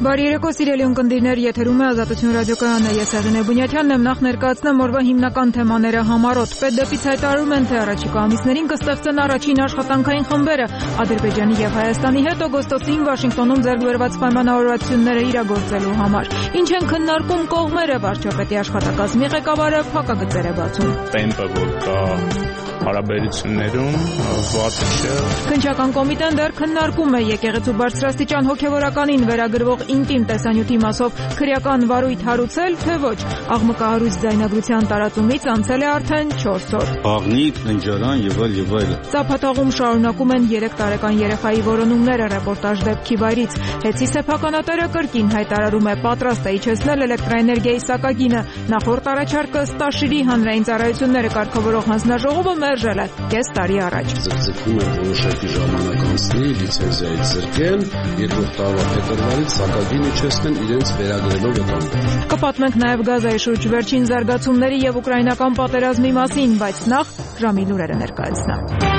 Բարի երեկո սիրելի ունկնդիրներ, եթերում է Ազատություն ռադիոկայանը, ես Եղինե Բունյաթյանն եմ, նախ ներկայացնեմ օրվա հիմնական թեմաները համառոտ։ Պետդեպից հայտարարում են, թե առաջիկա ամիսներին կստեղծեն առաջին աշխատանքային խմբերը։ Ադրբեջանի եւ Հայաստանի հետ օգոստոսին Վաշինգտոնում ձեռքբերված պայմանավորվածությունները իրագործելու համար։ Ինչ են քննարկում կողմերը, վարչապետի աշխատակազմի ղեկավարը փակագծեր է բացում։ Տեմպը, որ կա հարաբերություններում, վատ չէ։ Քննչական կոմիտեն դեռ քննարկում է եկեղեցու բարձրաստիճան հոգևորականին վերագրվող ինտիմ տեսանյութի մասով քրեական վարույթ հարուցել, թե ոչ։ Աղմկահարույց ձայնագրության տարածումից անցել է արդեն 4 օր։ Աղնիկ, ննջարան եւ այլ։ Ծափաթաղում շարունակում են 3 տարեկան երեխայի որոնումները, ռեպորտաժ դեպքի վայրից։ Հեցի սեփականատերը կրկին հայտարարում է պատրաստ է իջեցնել էլեկտրաէներգիայի սակագինը։ Նախորդ առաջարկը Ստաշիրի հանրային ծառայությունները կարգավորող հանձնաժողովը մերժել է կես տարի առաջ։ Ձգձգում են որոշակի ժամանակ անցնի, լիցենզիայից զրկեն, երկրորդ տարվա փետրվարից սակագին իջեցնեն իրենց վերագրելով այդ։ Կպատմենք նաև Գազայի շուրջ վերջին զարգացումների եւ ուկրաինական պատերազմի մասին, բայց նախ ժամի լուրերը ներկայացնեմ։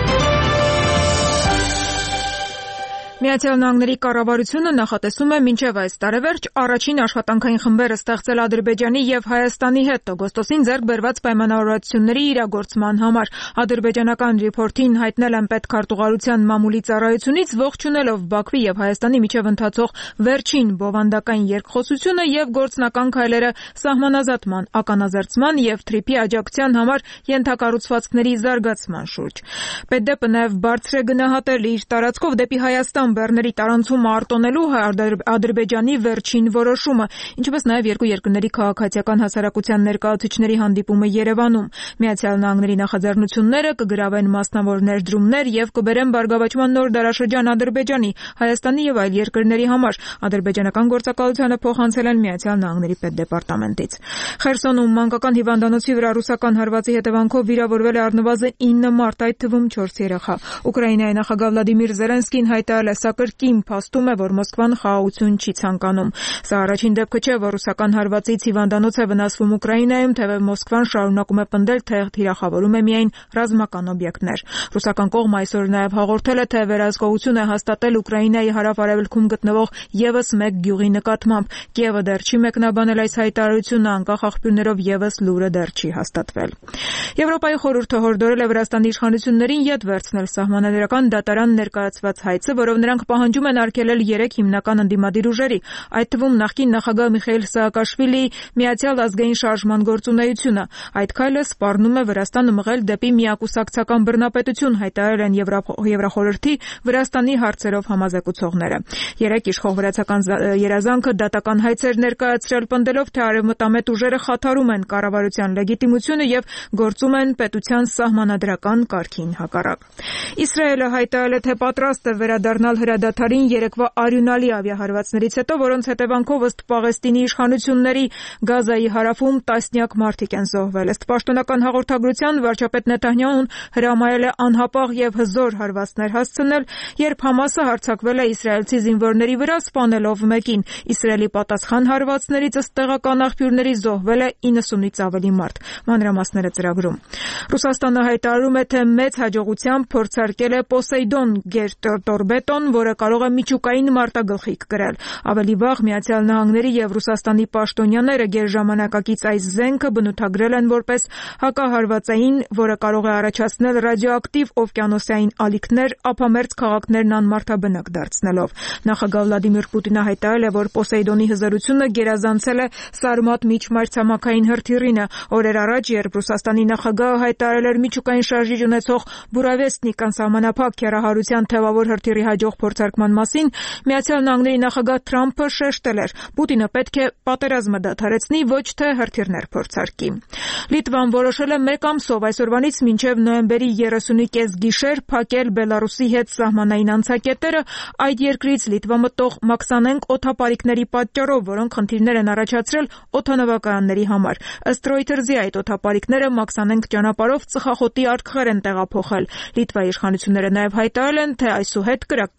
Միացյալ Նահանգների կառավարությունը նախատեսում է մինչև այս տարեվերջ առաջին աշխատանքային խմբերը ստեղծել Ադրբեջանի եւ Հայաստանի հետ օգոստոսին ձեռք բերված պայմանավորվածությունների իրագործման համար։ Ադրբեջանական ռիփորտին հայտնել են պետքարտուղարության մամուլի ծառայությունից, ողջունելով Բաքվի եւ Հայաստանի միջև ընթացող վերջին բովանդակային երկխոսությունը եւ գործնական քայլերը սահմանազատման, ականազերծման եւ թրիփի աջակցության համար ենթակառուցվածքների զարգացման շուրջ։ Պետդեպը նաեւ բարձր է գնահատել իր տարածքով դեպի Հայաստան բեռների տարանցումը արտոնելու Ադրբեջանի վերջին որոշումը, ինչպես նաև երկու երկրների քաղաքացիական հասարակության ներկայացուցիչների հանդիպումը Երևանում։ Միացյալ Նահանգների նախաձեռնությունները կգրավեն մասնավոր ներդրումներ եւ կբերեն բարգավաճման նոր դարաշրջան Ադրբեջանի, Հայաստանի եւ այլ երկրների համար։ Ադրբեջանական գործակալությանը փոխանցել են Միացյալ Նահանգների պետդեպարտամենտից։ Խերսոնում մանկական հիվանդանոցի վրա ռուսական հարվածի հետևանքով վիրավորվել է առնվազն 9 մարդ, այդ թվում 4 երեխա։ Ուկրաինայի նախագահ Վլադիմիր Զելենսկին հայտարարել է, սա կրկին փաստում է, որ Մոսկվան խաղաղություն չի ցանկանում։ Սա առաջին դեպքը չէ, որ ռուսական հարվածից հիվանդանոց է վնասվում Ուկրաինայում, թեև Մոսկվան շարունակում է պնդել, թե թիրախավորում է միայն ռազմական օբյեկտներ։ Ռուսական կողմը այսօր նաև հաղորդել է, թե վերահսկողություն է հաստատել Ուկրաինայի հարավ-արևելքում գտնվող եւս մեկ գյուղի նկատմամբ։ Կիևը դեռ չի մեկնաբանել այս հայտարարությունը, անկախ աղբյուրներով եւս լուրը դեռ չի հաստատվել։ Եվրոպայի խորհուրդը հորդորել է Վրաստանի իշխանություններին յետ վերցնել սահմանադրական դատարան ներկայացված հայցը, որով նրանք պահանջում են արգելել 3 հիմնական ընդդիմադիր ուժերի, այդ թվում նախկին նախագահ Միխայիլ Սաակաշվիլիի Միացյալ ազգային շարժման գործունեությունը։ Այդ քայլը սպառնում է Վրաստանը մղել դեպի միակուսակցական բռնապետություն, հայտարարել են Եվրախորհրդի Վրաստանի հարցերով համազեկուցողները։ 3 իշխող վրացական երազանքը դատական հայցեր ներկայացրել, պնդելով, թե արևմտամետ ուժերը խաթարում են կառավարության լեգիտիմությունը եւ գործում են պետության սահմանադրական կարգին հակառակ։ Իսրայելը հայտարարել է, թե պատրաստ է վերադառնալ հրադադարին երեկվա արյունալի ավիահարվածներից հետո, որոնց հետևանքով ըստ Պաղեստինի իշխանությունների Գազայի հարավում տասնյակ մարդիկ են զոհվել։ Ըստ պաշտոնական հաղորդագրության վարչապետ Նեթանյահուն հրամայել է անհապաղ եւ հզոր հարվածներ հասցնել, երբ Համասը հարձակվել է իսրայելցի զինվորների վրա, սպանելով մեկին։ Իսրայելի պատասխան հարվածներից ըստ տեղական աղբյուրների զոհվել է 90-ից ավելի մարդ։ Մանրամասները ծրագրում։ Ռուսաստանը հայտարարում է, թե մեծ հաջողությամբ փորձարկել է Պոսեյդոն գերտորպեդոն, որը կարող է միջուկային մարտագլխիկ կրել։ Ավելի վաղ Միացյալ Նահանգների եւ Ռուսաստանի պաշտոնյաները գերժամանակակից այս զենքը բնութագրել են որպես հակահարվածային, որը կարող է առաջացնել ռադիոակտիվ օվկիանոսային ալիքներ, ափամերձ քաղաքներն անմարդաբնակ դարձնելով։ Նախագահ Վլադիմիր Պուտինը հայտարարել է, որ Պոսեյդոնի հզորությունը գերազանցել է Սարմատ միջմայրցամաքային հրթիռինը։ Օրեր առաջ, երբ Ռուսաստանի նախագահը հայտարարել էր միջուկային շարժիչ ունեցող Բուրավեստնիկ անսահմանափակ քեռահարության թեւավոր հրթիռի հաջող փորձարկման մասին, Միացյալ Նահանգների նախագահ Թրամփը շեշտել էր. Պուտինը պետք է պատերազմը դադարեցնի, ոչ թե հրթիռներ փորձարկի։ Լիտվան որոշել է 1 ամսով այսօրվանից մինչև նոյեմբերի 30-ի կեսգիշեր փակել Բելարուսի հետ սահմանային անցակետերը այդ երկրից Լիտվա մտող մաքսանենկ օդապարիկների պատճառով, որոնք խնդիրներ են առաջացրել օդանավակայանների համար։ Ըստ Reuters-ի այդ օդապարիկները մաքսանենկ ճանապարհով ծխախոտի արկղեր են տեղափոխել։ Լիտվայի իշխանությունները նաև հայտարարել են, թե այսուհետ կրակ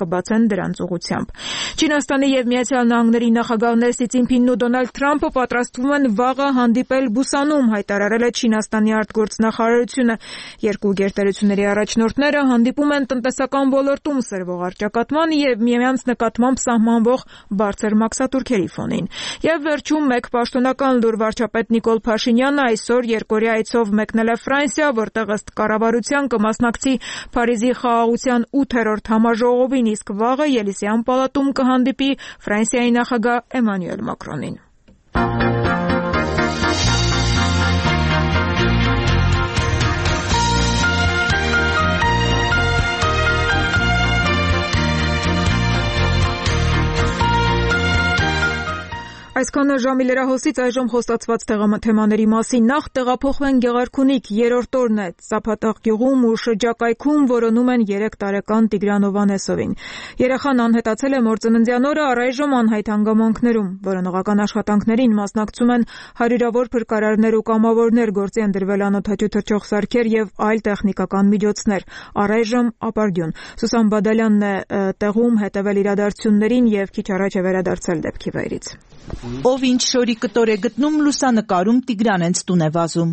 կբացեն դրանց ուղղությամբ։ Չինաստանի եւ Միացյալ Նահանգների նախագահներ Սի Ցինփինն ու Դոնալդ Թրամփը պատրաստվում են վաղը հանդիպել Բուսանում, հայտարարել է Չինաստանի արտգործնախարարությունը։ Երկու գերտերությունների առաջնորդները հանդիպում են տնտեսական ոլորտում սրվող առճակատման եւ միմյանց նկատմամբ սահմանվող բարձր մաքսատուրքերի ֆոնին։ Եվ վերջում մեկ պաշտոնական լուր վարչապետ Նիկոլ Փաշինյանը այսօր երկօրյա այցով մեկնել է Ֆրանսիա, որտեղ ըստ կառավարության կմասնակցի Փարիզի խաղաղության 8-րդ համաժողովին, իսկ վաղը Ելիսեյան պալատում կհանդիպի Ֆրանսիայի նախագահ Էմանուել Մակրոնին։ Այսքանը ժամի լրահոսից այժմ խոստացված թեմաների մասին։ Նախ տեղափոխվեն Գեղարքունիք, երրորդ օրն է Ծափատաղ գյուղում ու շրջակայքում որոնում են 3 տարեկան Տիգրան Հովհաննեսովին։ Երեխան անհետացել է մործննդյան օրը, առայժմ անհայտ հանգամանքներում։ Որոնողական աշխատանքներին մասնակցում են հարյուրավոր փրկարարներ ու կամավորներ, գործի են դրվել անօդաչու թռչող սարքեր եւ այլ տեխնիկական միջոցներ։ Առայժմ ապարդյուն։ Սուսան Բադալյանն է տեղում հետևել իրադարձություններին եւ քիչ առաջ է վերադարձել դեպքի վայրից։ Ով ինչ շորի կտոր է գտնում, լուսանկարում Տիգրան հենց տուն է վազում։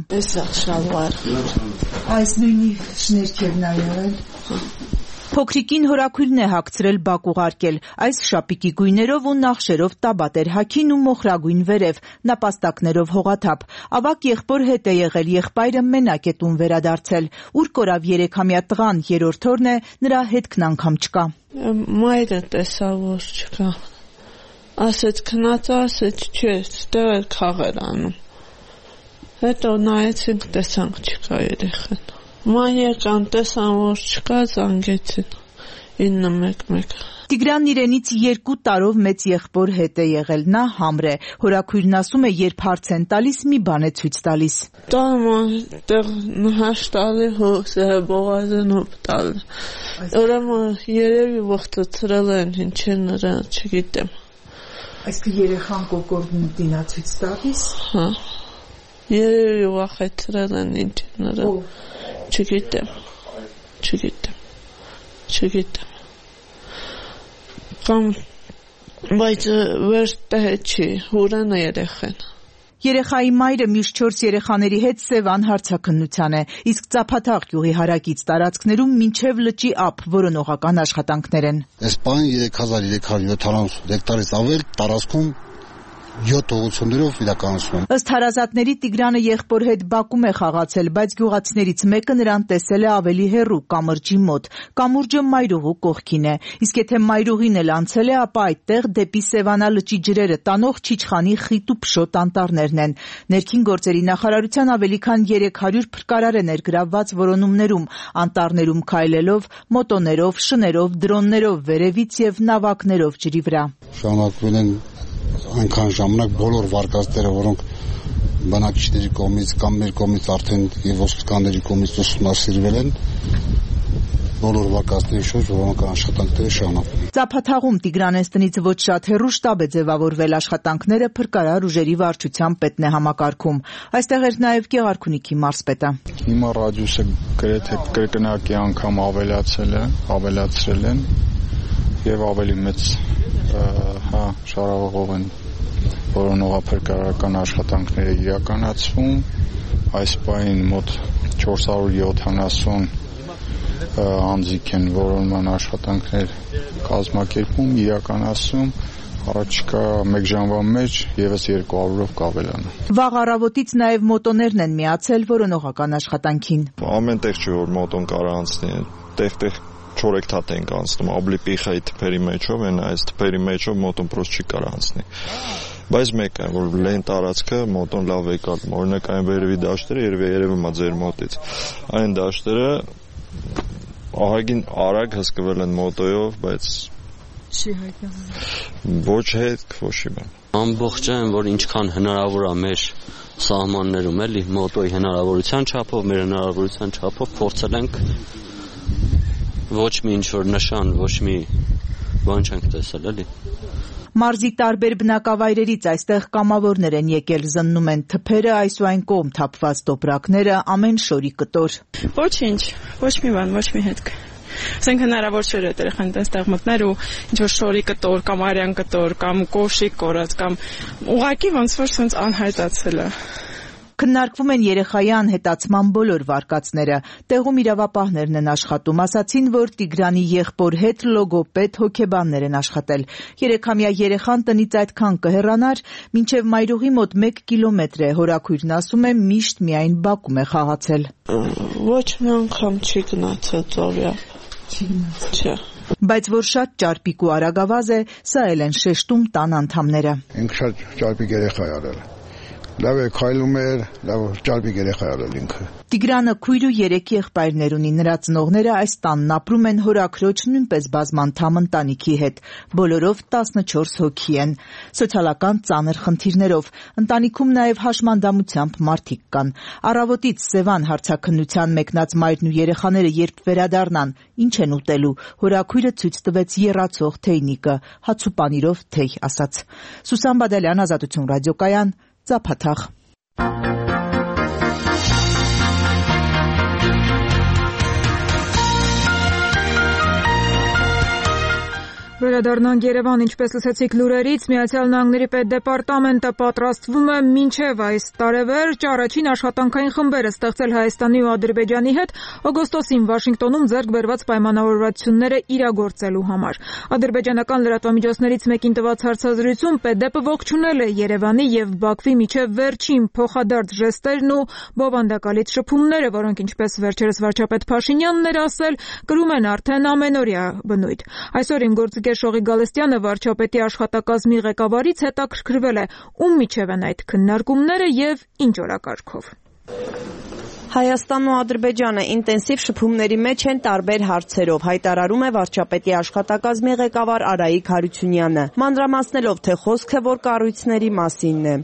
Այս նույնի շներքերն ա եղել։ Փոքրիկին հորաքույրն է հագցրել բակ ուղարկել, այս շապիկի գույներով ու նախշերով տաբատեր հագին ու մոխրագույն վերև, նապաստակներով հողաթափ։ Ավակ եղբոր հետ է եղել, եղբայրը մենակ է տուն վերադարձել։ Ուր կորավ 3-ամյա տղան, երրորդ օրն է, նրա հետքն անգամ չկա։ Մայրը տեսա, որ չկա։ Ասեց քնած, ասեց չէ, ստեղ էր խաղեր անում։ Հետո նայեցինք, տեսանք չկա երեխան։ Ման եկան, տեսան, որ չկա, զանգեցին 911։ Տիգրանն իրենից 2 տարով մեծ եղբոր հետ է եղել, նա համր է։ Հորաքույրն ասում է, երբ հարց են տալիս, մի բան է ցույց տալիս։ Տամ տեղ հաշտալի հոսը բողազն օպտալ։ Ուրեմն երևի ողջացրել են, ինչ են նրան, չգիտեմ։ Այսինքն երեխան կոկորդն դինացույց տալիս։ Հա։ Երևի վախեցրել են ինչ նրան։ Չգիտեմ։ Կամ բայց վերջը չի, հուրան է երեխան։ Երեխայի մայրը միշտ 4 երեխաների հետ Սևան հարցաքննության է, իսկ Ծափաթաղ գյուղի հարակից տարածքներում մինչև լճի ափ որոնողական աշխատանքներ են։ Այս պահին 3370 հեկտարից ավել տարածքում 7 ուղղություններով իրականացնում։ Ըստ հարազատների Տիգրանը եղբոր հետ բակում է խաղացել, բայց գյուղացիներից մեկը նրան տեսել է ավելի հեռու կամրջի մոտ։ Կամուրջը մայրուղու կողքին է, իսկ եթե մայրուղին էլ անցել է, ապա այդտեղ դեպի Սևանա լճի ջրերը տանող Չիչխանի խիտ ու փշոտ անտառներն են։ Ներքին գործերի նախարարության ավելի քան 300 փրկարար է ներգրավված որոնումներում, անտառներում քայլելով, մոտոներով, շներով, դրոններով, վերևից եւ նավակներով ջրի վրա։ Շարունակվել են այնքան ժամանակ բոլոր վարկածները, որոնք բնակիչների կողմից կամ մեր կողմից արդեն եւ ոստիկանների կողմից ուսումնասիրվել են, բոլոր վարկածների շուրջ որոնական աշխատանքները շարունակվում են։ Ծափաթաղում Տիգրանենց տնից ոչ շատ հեռու շտաբ է ձևավորվել, աշխատանքները փրկարար ուժերի վարչության պետն է համակարգում։ Այստեղ էր նաեւ Գեղարքունիքի մարզպետը։ Հիմա ռադիուսը գրեթե կրկնակի անգամ ավելացրել են եւ ավելի մեծ շարավղով են որոնողափրկարարական աշխատանքները իրականացվում։ Այս պահին մոտ 470 անձիկ են որոնման աշխատանքներ կազմակերպում, իրականացում։ Առաջիկա 1 ժամվա մեջ եւս 200-ով կավելանա։ Վաղ առավոտից նաեւ մոտոներն են միացել որոնողական աշխատանքին։ Ամեն տեղ չէ որ մոտոն կարող անցնի, տեղ չորեքթաթ ենք անցնում, աբլի պիխայի թփերի մեջով, այս թփերի մեջով մոտոն պրոս չի կարող անցնի։ Բայց մեկ է, որ լեն տարածքը մոտոն լավ է կալում, օրինակ այն վերևի դաշտերը երևում է ձեր մոտից։ Այն դաշտերը ահագին արագ հսկվել են մոտոյով, բայց չի հայտնվում։ Ոչ հետ, ոչ բան։ Ամբողջ այն, որ ինչքան հնարավոր է մեր սահմաններում, էլի մոտոյի հնարավորության չափով, մեր հնարավորության չափով փորձել ենք ոչ մի ինչ-որ նշան, ոչ մի բան չենք տեսել, էլի։ Մարզի տարբեր բնակավայրերից այստեղ կամավորներ են եկել, զննում են թփերը, այս ու այն կողմ թափված տոպրակները, ամեն շորի կտոր։ Ոչինչ, ոչ մի բան, ոչ մի հետք։ Ասենք հնարավոր չէր այդ երեխան այդտեղ մտներ ու ինչ որ շորի կտոր կամ արյան կտոր կամ կոշիկ կորած կամ ուղղակի ոնց որ sense անհայտացել է։ Քննարկվում են երեխայի անհետացման բոլոր վարկածները։ Տեղում իրավապահներն են աշխատում, ասացին, որ Տիգրանի եղբոր հետ լոգոպեդ հոգեբաններ են աշխատել։ 3-ամյա երեխան տնից այդքան կհեռանար, մինչև մայրուղի մոտ 1 կիլոմետր է, հորաքույրն ասում է միշտ միայն բակում է խաղացել։ Ոչ մի անգամ չի գնացել ծովյա։ Չէ։ Բայց որ շատ ճարպիկ ու արագավազ է, սա էլ են շեշտում տան անդամները։ Ինքը շատ ճարպիկ երեխա է արել։ Լավ է քայլում էր, լավ ճարպիկ երեխա է արել ինքը։ Տիգրանը քույր ու 3 եղբայրներ ունի, նրա ծնողները այս տանն ապրում են հորաքրոջ նույնպես բազմանդամ ընտանիքի հետ, բոլորով 14 հոգի են, սոցիալական ծանր խնդիրներով, ընտանիքում նաև հաշմանդամությամբ մարդիկ կան։ Առավոտից Սևան հարցաքննության մեկնած մայրն ու երեխաները երբ վերադառնան, ինչ են ուտելու, հորաքույրը ցույց տվեց եռացող թեյնիկը, հաց ու պանիրով թեյ ասաց։ Սուսան Բադալյան, Ազատություն ռադիոկայան, Ծափաթաղ։ Վերադառնանք Երևան, ինչպես լսեցիք լուրերից, Միացյալ Նահանգների պետդեպարտամենտը պատրաստվում է մինչև այս տարեվերջ առաջին աշխատանքային խմբերը ստեղծել Հայաստանի ու Ադրբեջանի հետ օգոստոսին Վաշինգտոնում ձեռք բերված պայմանավորվածությունները իրագործելու համար։ Ադրբեջանական լրատվամիջոցներից մեկին տված հարցազրույցում պետդեպը ողջունել է Երևանի եւ Բաքվի միջև վերջին փոխադարձ ժեստերն ու բովանդակալից շփումները, որոնք ինչպես վերջերս վարչապետ Փաշինյանն էր ասել, կրում են արդեն ամենօրյա բնույթ։ Այսօր իմ գործընկեր Շողի Գալստյանը վարչապետի աշխատակազմի ղեկավարից հետաքրքրվել է, ում միջև են այդ քննարկումները եւ ինչ օրակարգով։ Հայաստանն ու Ադրբեջանը ինտենսիվ շփումների մեջ են տարբեր հարցերով, հայտարարում է վարչապետի աշխատակազմի ղեկավար Արայիկ Հարությունյանը, մանրամասնելով, թե խոսքը որ կառույցների մասինն է։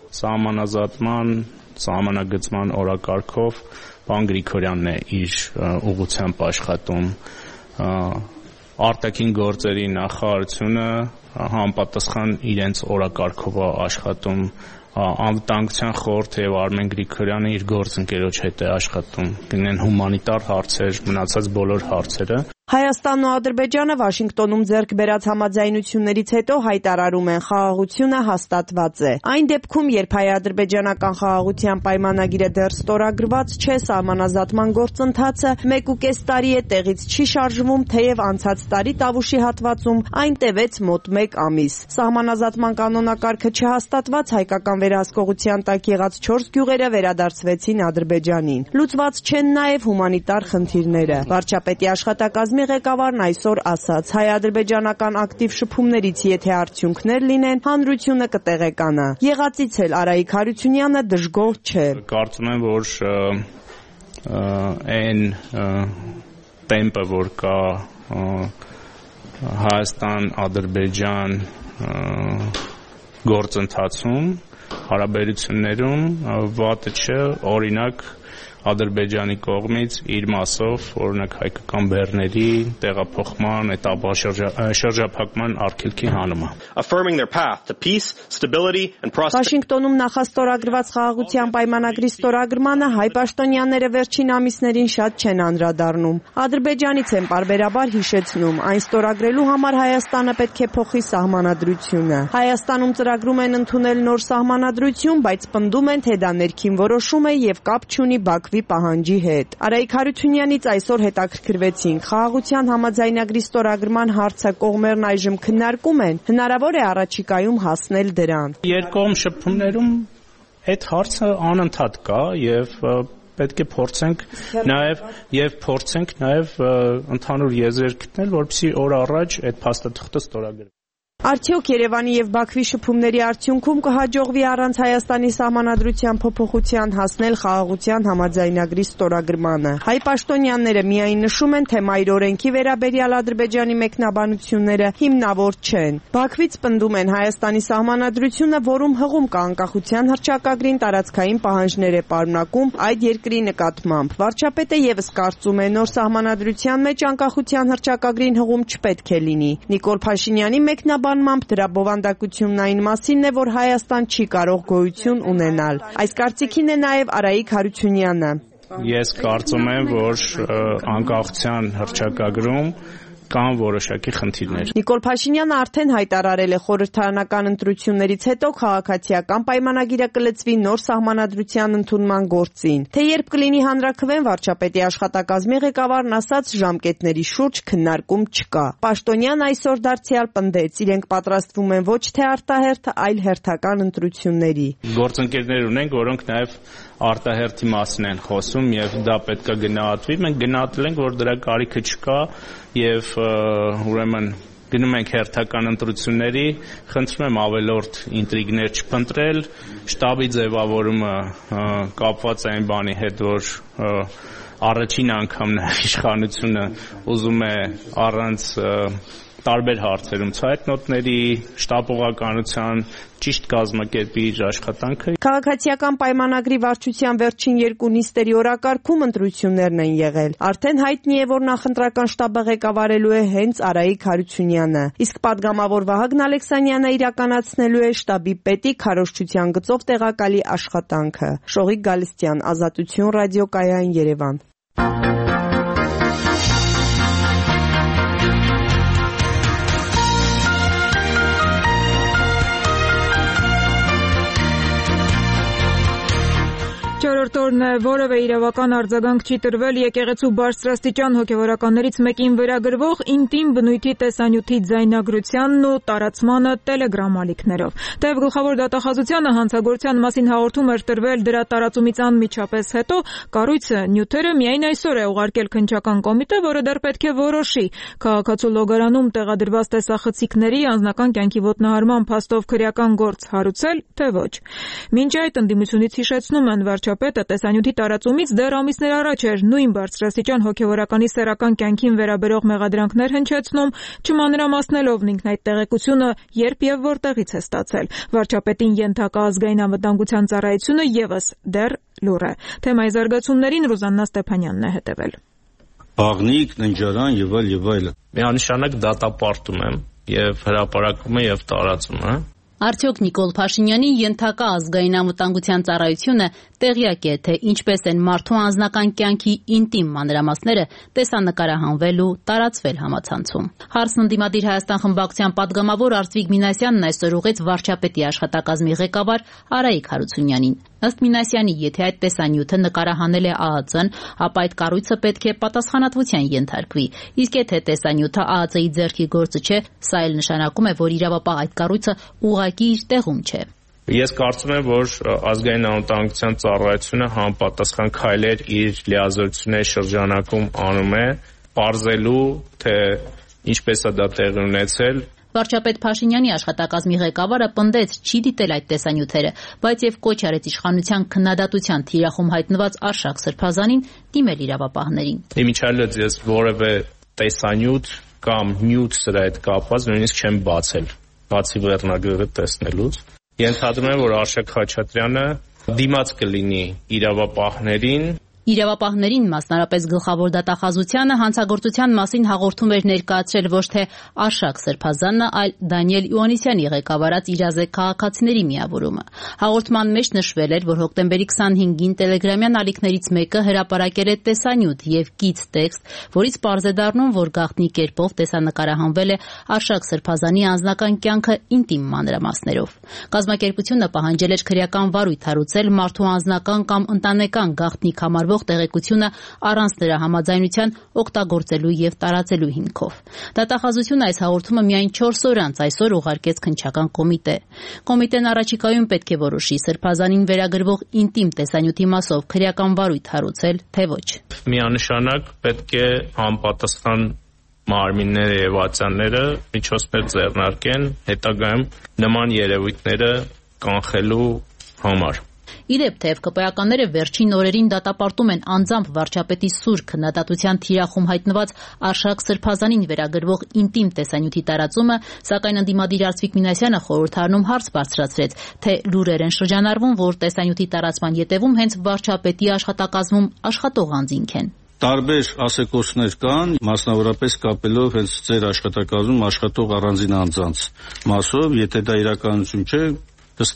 Սահմանագծման օրակարգով պարոն Գրիգորյանն է իր ուղղությամբ աշխատում։ Արտաքին գործերի նախարարությունը համապատասխան իրենց օրակարգով աշխատում, անվտանգության խորհուրդը եւ Արմեն Գրիգորյանը իր գործընկերոջ հետ է աշխատում, գնեն հումանիտար հարցեր, մնացած բոլոր հարցերը։ Հայաստանն ու Ադրբեջանը Վաշինգտոնում ձեռք բերած համաձայնություններից հետո հայտարարում են խաղաղությունը հաստատված է։ Այն դեպքում, երբ հայ-ադրբեջանական խաղաղության պայմանագիրը դեռ ստորագրված չէ, սահմանազատման գործընթացը 1.5 տարի է տեղից չի շարժվում, թեև անցած տարի Տավուշի հատվածում այն տևեց մոտ 1 ամիս։ Սահմանազատման կանոնակարգը չհաստատված հայկական վերահսկողության տակ եղած 4 գյուղերը վերադարձվեցին Ադրբեջանին։ Լուծված չեն նաև հումանիտար խնդիրները։ Վարչապետի աշխատակազմի ղեկավարն այսօր ասաց, հայ-ադրբեջանական ակտիվ շփումներից եթե արդյունքներ լինեն, հանրությունը կտեղեկանա։ Եղածից էլ Արայիկ Հարությունյանը դժգոհ չէ։ Կարծում եմ, որ այն տեմպը, որ կա Հայաստան-Ադրբեջան գործընթացում, հարաբերություններում վատը չէ, օրինակ Ադրբեջանի կողմից իր մասով, օրինակ հայկական բեռների տեղափոխման, շրջափակման արգելքի հանումը։ Վաշինգտոնում նախաստորագրված խաղաղության պայմանագրի ստորագրմանը հայ պաշտոնյաները վերջին ամիսներին շատ չեն անդրադառնում։ Ադրբեջանից են պարբերաբար հիշեցնում, այն ստորագրելու համար Հայաստանը պետք է փոխի սահմանադրությունը։ Հայաստանում ծրագրում են ընդունել նոր սահմանադրություն, բայց պնդում են, թե դա ներքին որոշում է եւ կապ չունի Բաքվի պահանջի հետ։ Արայիկ Հարությունյանից այսօր հետաքրքրվեցինք, խաղաղության համաձայնագրի ստորագրման հարցը կողմերն այժմ քննարկում են, հնարավոր է առաջիկայում հասնել դրան։ Երկկողմ շփումներում այդ հարցը անընդհատ կա եւ պետք է փորձենք նաեւ ընդհանուր եզրեր գտնել, որպեսզի օր առաջ այդ փաստաթղթը ստորագրվի։ Արդյոք Երևանի եւ Բաքվի շփումների արդյունքում կհաջողվի առանց Հայաստանի սահմանադրության փոփոխության հասնել խաղաղության համաձայնագրի ստորագրմանը։ Հայ պաշտոնյաները միայն նշում են, թե մայր օրենքի վերաբերյալ Ադրբեջանի մեկնաբանությունները հիմնավոր չեն։ Բաքվից պնդում են Հայաստանի սահմանադրությունը, որում հղում կա անկախության հռչակագրին տարածքային պահանջներ է պարունակում այդ երկրի նկատմամբ։ Վարչապետը եւս կարծում է, նոր սահմանադրության մեջ անկախության հռչակագրին հղում չպետք է լինի։ Նիկոլ Փաշինյանի մեկնաբանմամբ դրա բովանդակությունն այն մասինն է, որ Հայաստան չի կարող գոյություն ունենալ։ Այս կարծիքին է նաև Արայիկ Հարությունյանը։ Ես կարծում եմ, որ անկախության հռչակագրում կան որոշակի խնդիրներ։ Նիկոլ Փաշինյանը արդեն հայտարարել է խորհրդարանական ընտրություններից հետո քաղաքացիական պայմանագիրը կլծվի նոր սահմանադրության ընդունման գործին։ Թե երբ կլինի հանրաքվեն, վարչապետի աշխատակազմի ղեկավարն ասաց, ժամկետների շուրջ քննարկում չկա։ Պաշտոնյան այսօր դարձյալ պնդեց, իրենք պատրաստվում են ոչ թե արտահերթ, այլ հերթական ընտրությունների։ Գործընկերներ ունենք, որոնք նաև արտահերթի մասին են խոսում եւ դա պետք է գնահատվի։ Մենք գնահատել ենք, որ դրա կարիքը չկա եւ ուրեմն գնում ենք հերթական ընտրությունների, խնդրում եմ ավելորդ ինտրիգներ չփնտրել, շտաբի ձևավորումը կապված է այն բանի հետ, որ առաջին անգամ իշխանությունը ուզում է առանց տարբեր հարցերում ցայտնոտների, շտապողականության ճիշտ կազմակերպի իր աշխատանքը։ Քաղաքացիական պայմանագրի վարչության վերջին երկու նիստերի օրակարգում ընտրություններն են եղել։ Արդեն հայտնի է, որ նախընտրական շտաբը ղեկավարելու է հենց Արայիկ Հարությունյանը։ Իսկ падգամավոր Վահագն Ալեքսանյանը իրականացնելու է շտաբի պետի քարոզչության գծով տեղակալի աշխատանքը։ Շողիկ Գալստյան, Ազատություն ռադիոկայան, Երևան։ Չորրորդ օրն է, որևէ իրավական արձագանք չի տրվել եկեղեցու բարձրաստիճան հոգևորականներից մեկին վերագրվող ինտիմ բնույթի տեսանյութի ձայնագրությանն ու տարածմանը տելեգրամ ալիքներով։ Թեև գլխավոր դատախազությանը հանցագործության մասին հաղորդում էր տրվել դրա տարածումից անմիջապես հետո, կառույցը նյութերը միայն այսօր է ուղարկել քննչական կոմիտե, որը դեռ պետք է որոշի քաղաքացու լոգարանում տեղադրված տեսախցիկների անձնական կյանքի ոտնահարման փաստով քրեական գործ հարուցել, թե ոչ։ Մինչ այդ ընդդիմությունից հիշեցնում են վարչապետը տեսանյութի տարածումից դեռ ամիսներ առաջ էր նույն բարձրաստիճան հոգևորականի սեռական կյանքին վերաբերող մեղադրանքներ հնչեցնում, չմանրամասնելով ինքն այդ տեղեկությունը երբ եւ որտեղից է ստացել։ Վարչապետին ենթակա ազգային անվտանգության ծառայությունը եւս դեռ լուռ է։ Թեմայի զարգացումներին Ռուզաննա Ստեփանյանն է հետևել։ Բաղնիկ, ննջարան եւ այլ։ Միանշանակ դատապարտում եմ եւ հրապարակումը եւ տարածումը։ Արդյոք Նիկոլ Փաշինյանի ենթակա ազգային անվտանգության ծառայությունը տեղյակ է, թե ինչպես են մարդու անձնական կյանքի ինտիմ մանրամասները տեսանկարահանվել ու տարածվել համացանցում։ Հարցն ընդդիմադիր Հայաստան խմբակցության падգամավոր Արծվիկ Մինասյանն այսօր ուղղեց վարչապետի աշխատակազմի ղեկավար Արայիկ Հարությունյանին։ Ըստ Մինասյանի, եթե այդ տեսանյութը նկարահանել է ԱԱԾ-ն, ապա այդ կառույցը պետք է պատասխանատվության ենթարկվի։ Իսկ եթե տեսանյութը ԱԱԾ-ի ձեռքի գործը չէ, սա էլ նշանակում է, որ իրավապահ այդ կառույցը ուղղակի իր տեղում չէ։ Ես կարծում եմ, որ ազգային անվտանգության ծառայությունը համապատասխան քայլեր իր լիազորությունների շրջանակում անում է, պարզելու, թե ինչպես է դա տեղի ունեցել։ Վարչապետ Փաշինյանի աշխատակազմի ղեկավարը պնդեց չի դիտել այդ տեսանյութերը, բայց եւ կոչ արեց իշխանության քննադատության թիրախում հայտնված Արշակ Սրբազանին դիմել իրավապահներին։ Իմիջիալից ես որևէ տեսանյութ կամ նյութ սրա հետ կապված նույնիսկ չեմ բացել, բացի վերնագրերը տեսնելուց։ Ենթադրում եմ, որ Արշակ Խաչատրյանը դիմաց կլինի իրավապահներին։ Իրավապահներին, մասնարապես գլխավոր դատախազությանը, հանցագործության մասին հաղորդում էր ներկայացրել ոչ թե Արշակ Սրբազանը, այլ Դանիել Իոաննիսյանի ղեկավարած իրազեկ քաղաքացիների միավորումը։ Հաղորդման մեջ նշվել էր, որ հոկտեմբերի 25-ին տելեգրամյան ալիքներից մեկը հրապարակել է տեսանյութ եւ կից տեքստ, որից պարզ է դառնում, որ գաղտնի կերպով տեսանկարահանվել է Արշակ Սրբազանի անձնական կյանքը ինտիմ մանրամասներով։ Կազմակերպությունը պահանջել էր քրեական վարույթ հարուցել մարդու անձնական կամ ընտանեկան գաղտնի համարվող տեղեկությունը առանց նրա համաձայնության օգտագործելու եւ տարածելու հիմքով։ Դատախազությունը այս հաղորդումը միայն 4 օր անց այսօր ուղարկեց քննչական կոմիտե։ Կոմիտեն առաջիկայում պետք է որոշի Սրբազանին վերագրվող ինտիմ տեսանյութի մասով քրեական վարույթ հարուցել, թե ոչ։ Միանշանակ պետք է համապատասխան մարմինները եւ ատյանները միջոցներ ձեռնարկեն հետագայում նման երևույթները կանխելու համար։ Իդեպ, թեև ԿՊԱ-ականները վերջին օրերին դատապարտում են անձամբ վարչապետի սուր քննադատության թիրախում հայտնված Արշակ Սրբազանին վերագրվող ինտիմ տեսանյութի տարածումը, սակայն ընդդիմադիր Արծվիկ Մինասյանը խորհրդարանում հարց բարձրացրեց, թե լուրեր են շրջանառվում, որ տեսանյութի տարածման ետևում հենց վարչապետի աշխատակազմում աշխատող անձինք են։ Տարբեր ասեկոսներ կան, մասնավորապես կապելով հենց ձեր աշխատակազմում աշխատող առանձին անձանց մասով, եթե դա իրականություն չէ, հստակ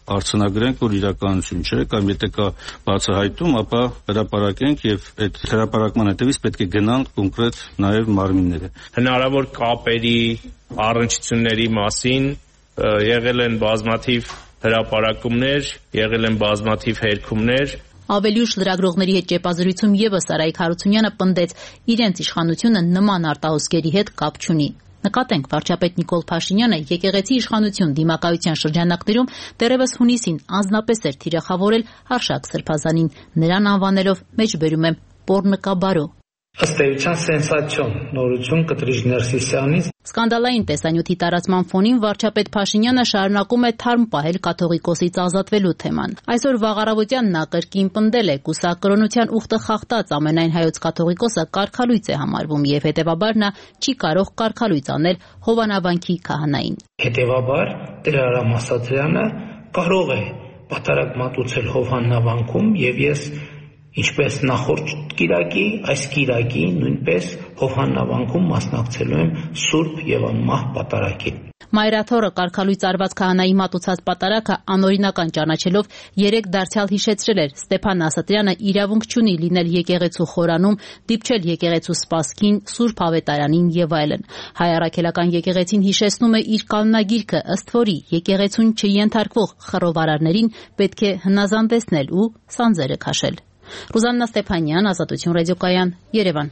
արձանագրենք, որ իրականություն չէ, կամ եթե կա բացահայտում, ապա հրապարակենք եւ այդ հրապարակման հետևից պետք է գնան կոնկրետ նաեւ մարմինները։ Հնարավոր կապերի առնչությունների մասին եղել են բազմաթիվ հրապարակումներ, եղել են բազմաթիվ հերքումներ։ Ավելի ուշ լրագրողների հետ ճեպազրույցում եւս Արայիկ Հարությունյանը պնդեց, իրենց իշխանությունը նման արտահոսքերի հետ կապ չունի։ Նկատենք, վարչապետ Նիկոլ Փաշինյանը եկեղեցի իշխանություն դիմակայության շրջանակներում դեռևս հունիսին անձնապես էր թիրախավորել Արշակ Սրբազանին, նրան անվանելով մեջբերում եմ Պոռնկաբարո։ Ըստ էության սենսացիոն նորություն Կտրիժ Ներսիսյանից։ Սկանդալային տեսանյութի տարածման ֆոնին վարչապետ Փաշինյանը շարունակում է թարմ պահել կաթողիկոսից ազատվելու թեման։ Այսօր վաղ առավոտյան նա կրկին պնդել է, կուսակրոնության ուխտը խախտած ամենայն հայոց կաթողիկոսը կարգալույծ է համարվում եւ հետեւաբար նա չի կարող կարգալույծ անել Հովանավանքի քահանային։ Հետեւաբար Տեր Արամ Ասատրյանը կարող է պատարագ մատուցել Հովանավանքում եւ ես ինչպես նախորդ կիրակի, այս կիրակի նույնպես Հովանավանքում մասնակցելու եմ Սուրբ եւ անմահ պատարագին։ Մայրաթորը կարգալույծ արված քահանայի մատուցած պատարագը անօրինական ճանաչելով երեք դարձյալ հիշեցրել էր Ստեփան Ասատրյանը իրավունք չունի լինել եկեղեցու խորանում, դիպչել եկեղեցու սպասքին, Սուրբ Ավետարանին եւ այլն։ Հայ առաքելական եկեղեցին հիշեցնում է իր կանոնագիրքը, ըստ որի եկեղեցուն չենթարկվող խռովարարներին պետք է հնազանդեցնել ու սանձերը քաշել։ Ռուզաննա Ստեփանյան, Ազատություն ռադիոկայան, Երևան։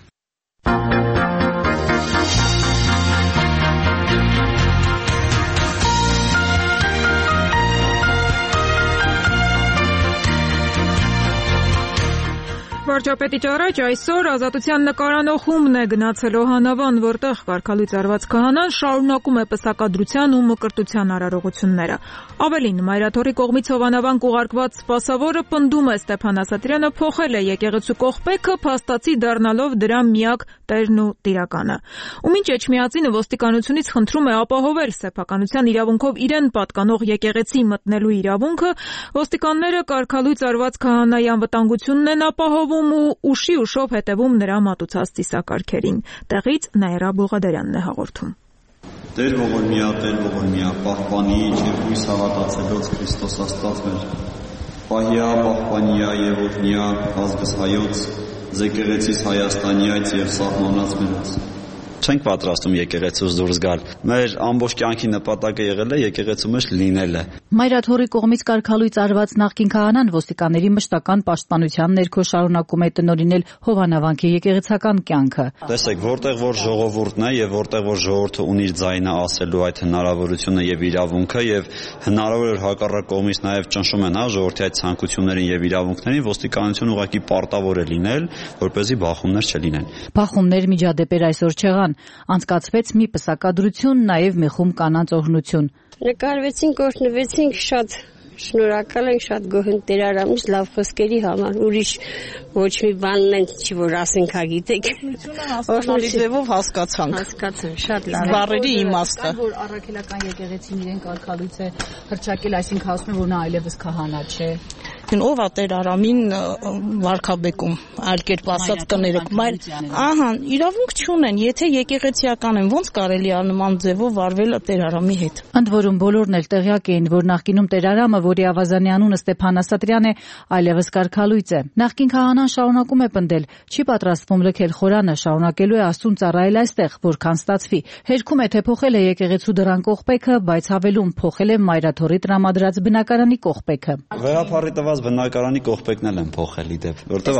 Վարչապետից առաջ այսօր Ազատության նկարանոխումն է գնացել Օհանավան, որտեղ կարգալույծ արված քահանան շարունակում է պսակադրության ու մկրտության արարողությունները։ Ավելին, Մայրաթորի կողմից Հովանավան կուղարկված սպասավորը պնդում է Ստեփան Ասատրյանը փոխել է եկեղեցու կողպեքը, փաստացի դառնալով դրա միակ տերն ու տիրականը։ Ու մինչ Էջմիածինը ոստիկանությունից խնդրում է ապահովել սեփականության իրավունքով իրեն պատկանող եկեղեցի մտնելու իրավունքը, ոստիկանները կարգալույծ արված քահանայի անվտանգությունն են ապահովում ու ուշի ուշով հետևում նրա մատուցած ծիսակարգերին։ Տեղից Նաիրա Բուղադարյանն է հաղորդում։ Տեր ողորմյա, Տեր ողորմյա, պահպանիչ եւ հույս հավատացելոց Քրիստոս Աստված մեր, պահյա, պահպանյա եւ օրհնյա ազգս հայոց, եկեղեցիս Հայաստանյաց եւ սահմանած մենաց։ Չենք պատրաստում եկեղեցուց դուրս գալ։ Մեր ամբողջ կյանքի նպատակը եղել է եկեղեցու մեջ լինելը։ Մայրաթորի կողմից կարգալույծ արված նախկին քահանան ոստիկանների մշտական պաշտպանության ներքո շարունակում է տնօրինել Հովանավանքի եկեղեցական կյանքը։ Տեսեք, որտեղ որ ժողովուրդն է եւ որտեղ որ ժողովուրդը ունի իր ձայնը ասելու այդ հնարավորությունը եւ իրավունքը եւ հնարավոր է հակառակ կողմից նաեւ ճնշում են ժողովրդի այդ ցանկություններին եւ իրավունքներին, ոստիկանությունը ուղղակի պարտավոր է լինել, որպեսզի բախումներ չլինեն։ Բախումներ միջադեպեր այսօր չեղան, անցկացվեց մի պսակադրություն, նաեւ մի խումբ կանանց օրհնություն։ Նկարվեցինք, օրհնվեցինք, շատ շնորհակալ ենք, շատ գոհ ենք Տեր Արամից լավ խոսքերի համար, ուրիշ ոչ մի բան ենք չի որ ասենք, գիտեք։ Օրհնալի ձևով հասկացանք։ Հասկացանք, շատ լավ։ Բառերի իմաստը։ Որ առաքելական եկեղեցին իրեն կարգալույց է հրճակել, այսինքն ասում են, որ նա այլևս քահանա չէ։ Ով է Տեր Արամին վարքաբեկում, այլ կերպ ասած կներեք, ահա, իրավունք չունեն, եթե եկեղեցիական են, ոնց կարելի է նման ձևով վարվել Տեր Արամի հետ։ Ընդ որում բոլորն էլ տեղյակ էին, որ նախկինում Տեր Արամը, որի ավազանի անունը Ստեփան Ասատրյան է, այլևս կարգալույծ է։ Նախկին քահանան շարունակում է պնդել, չի պատրաստվում լքել խորանը, շարունակելու է Աստծուն ծառայել այստեղ, որքան ստացվի։ Հերքում է, թե փոխել է եկեղեցու դռան կողպեքը, բայց հավելում փոխել է Մայրաթորի տրամադրած բնակարանի կողպեքը։ Վերափառի տված բնակարանի կողպեքն էլ են փոխել իդեպ, որտեղ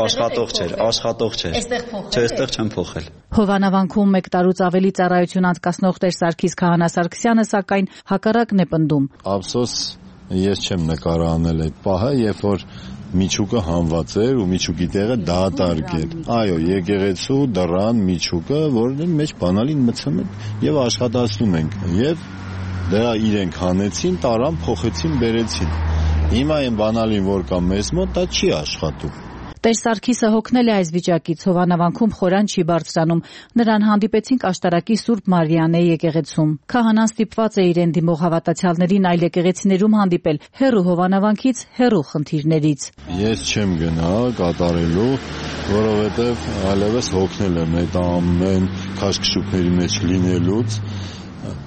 աշխատող չէր։ Չէ, այստեղ չեն փոխել։ Հովանավանքում 1 տարուց ավելի ծառայություն անցկացնող Տեր Սարգիս քահանա Սարգսյանը սակայն հակառակն է պնդում։ Ափսոս ես չեմ նկարահանել այդ պահը, երբ որ միջուկը հանված էր ու միջուկի տեղը դատարկ էր։ Այո, եկեղեցու դռան միջուկը, որին մեջ բանալին մցում են եւ աշխատացնում ենք։ Եվ դրա իրենք հանեցին, տարան, փոխեցին, բերեցին։ Հիմա այն բանալին, որ կա մեզ մոտ, դա չի աշխատում։ Տեր Սարգիսը հոգնել է այս վիճակից, Հովանավանքում խորան չի բարձրանում։ Նրան հանդիպեցինք Աշտարակի Սուրբ Մարիանե եկեղեցում։ Քահանան ստիպված է իրեն դիմող հավատացյալներին այլ եկեղեցիներում հանդիպել, հեռու Հովանավանքից, հեռու խնդիրներից։ Ես չեմ գնա կատարելու, որովհետև այլևս հոգնել եմ այդ ամեն քաշքշուկների մեջ լինելուց։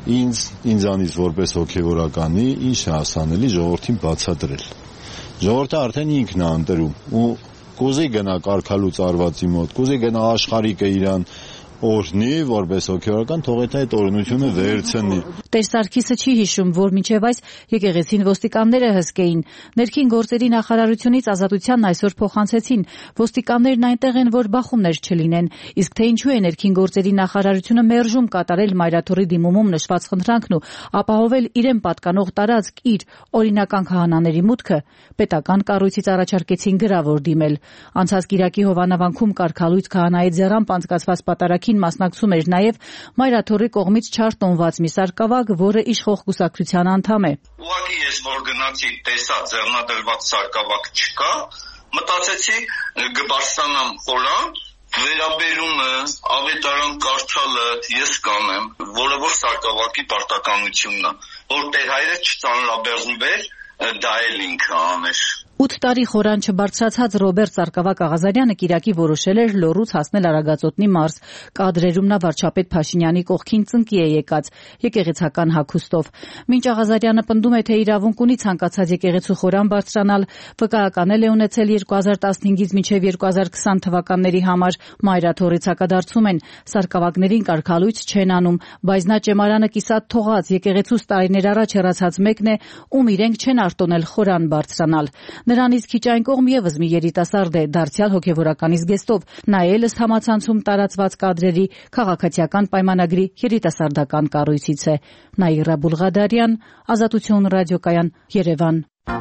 ինձանից որպես հոգևորականի ինչ է հասանելի ժողովրդին բացատրել։ Ժողովուրդը արդեն ինքն է ընտրում ու կուզի գնա կարգալուց արվածի մոտ, կուզի գնա աշխարհիկը իրան օրհնի, որպես հոգևորական, թող այդ օրհնությունը վերցնի։ Տեր Սարգիսը չի հիշում, որ մինչև այս եկեղեցին ոստիկանները հսկեին։ Ներքին գործերի նախարարությունից ազատությանն այսօր փոխանցեցին։ Ոստիկաններն այնտեղ են, որ բախումներ չլինեն։ Իսկ թե ինչու է ներքին գործերի նախարարությունը մերժում կատարել Մայրաթորի դիմումում նշված խնդրանքն ու ապահովել իրեն պատկանող տարածք իր օրինական քահանաների մուտքը, պետական կառույցից առաջարկեցին գրավոր դիմել։ Անցած կիրակի Հովանավանքում կարգալույց քահանայի ձեռամբ անցկացված պատարագին մասնակցում էր նաև Մայրաթորի կողմից չարտոնված մի սարկավակ, որը իշխող կուսակցության անդամ է։ Ուղղակի ես որ գնացի, տեսա ձեռնադրված սարկավակ չկա, մտածեցի կբարձրանամ խորան, վերաբերումը, ավետարան կարդալը ես կանեմ, որը որ սարկավակի պարտականությունն է, որ Տեր հայրը չծանրաբեռնվեր, դա էլ ինքը աներ։ 8 տարի խորան չբարձրացած Ռոբերտ Սարգսակ Աղազարյանը կիրակի որոշել էր Լոռուց հասնել Արագածոտնի մարզ։ Կադրերում նա վարչապետ Փաշինյանի կողքին ծնկի է եկած եկեղեցական հագուստով։ Մինչ Աղազարյանը պնդում է, թե իրավունք ունի ցանկացած եկեղեցու խորան բարձրանալ, վկայականել է ունեցել 2015-ից մինչև 2020 թվականների համար։ Մայրաթորից հակադարձում են, սարկավակներին կարգալույց չեն անում, բայց նա ճեմարանը կիսատ թողած եկեղեցուց տարիներ առաջ հեռացած մեկն է, ում իրենք չեն արտոնել խորան բարձրանալ։ Նրանից քիչ այն կողմ եւս մի երիտասարդ է, դարձյալ հոգևորականի զգեստով։ Նա էլ ըստ համացանցում տարածված կադրերի քաղաքացիական պայմանագրի երիտասարդական կառույցից է։ Նաիրա Բուլղադարյան, Ազատություն ռադիոկայան, Երևան։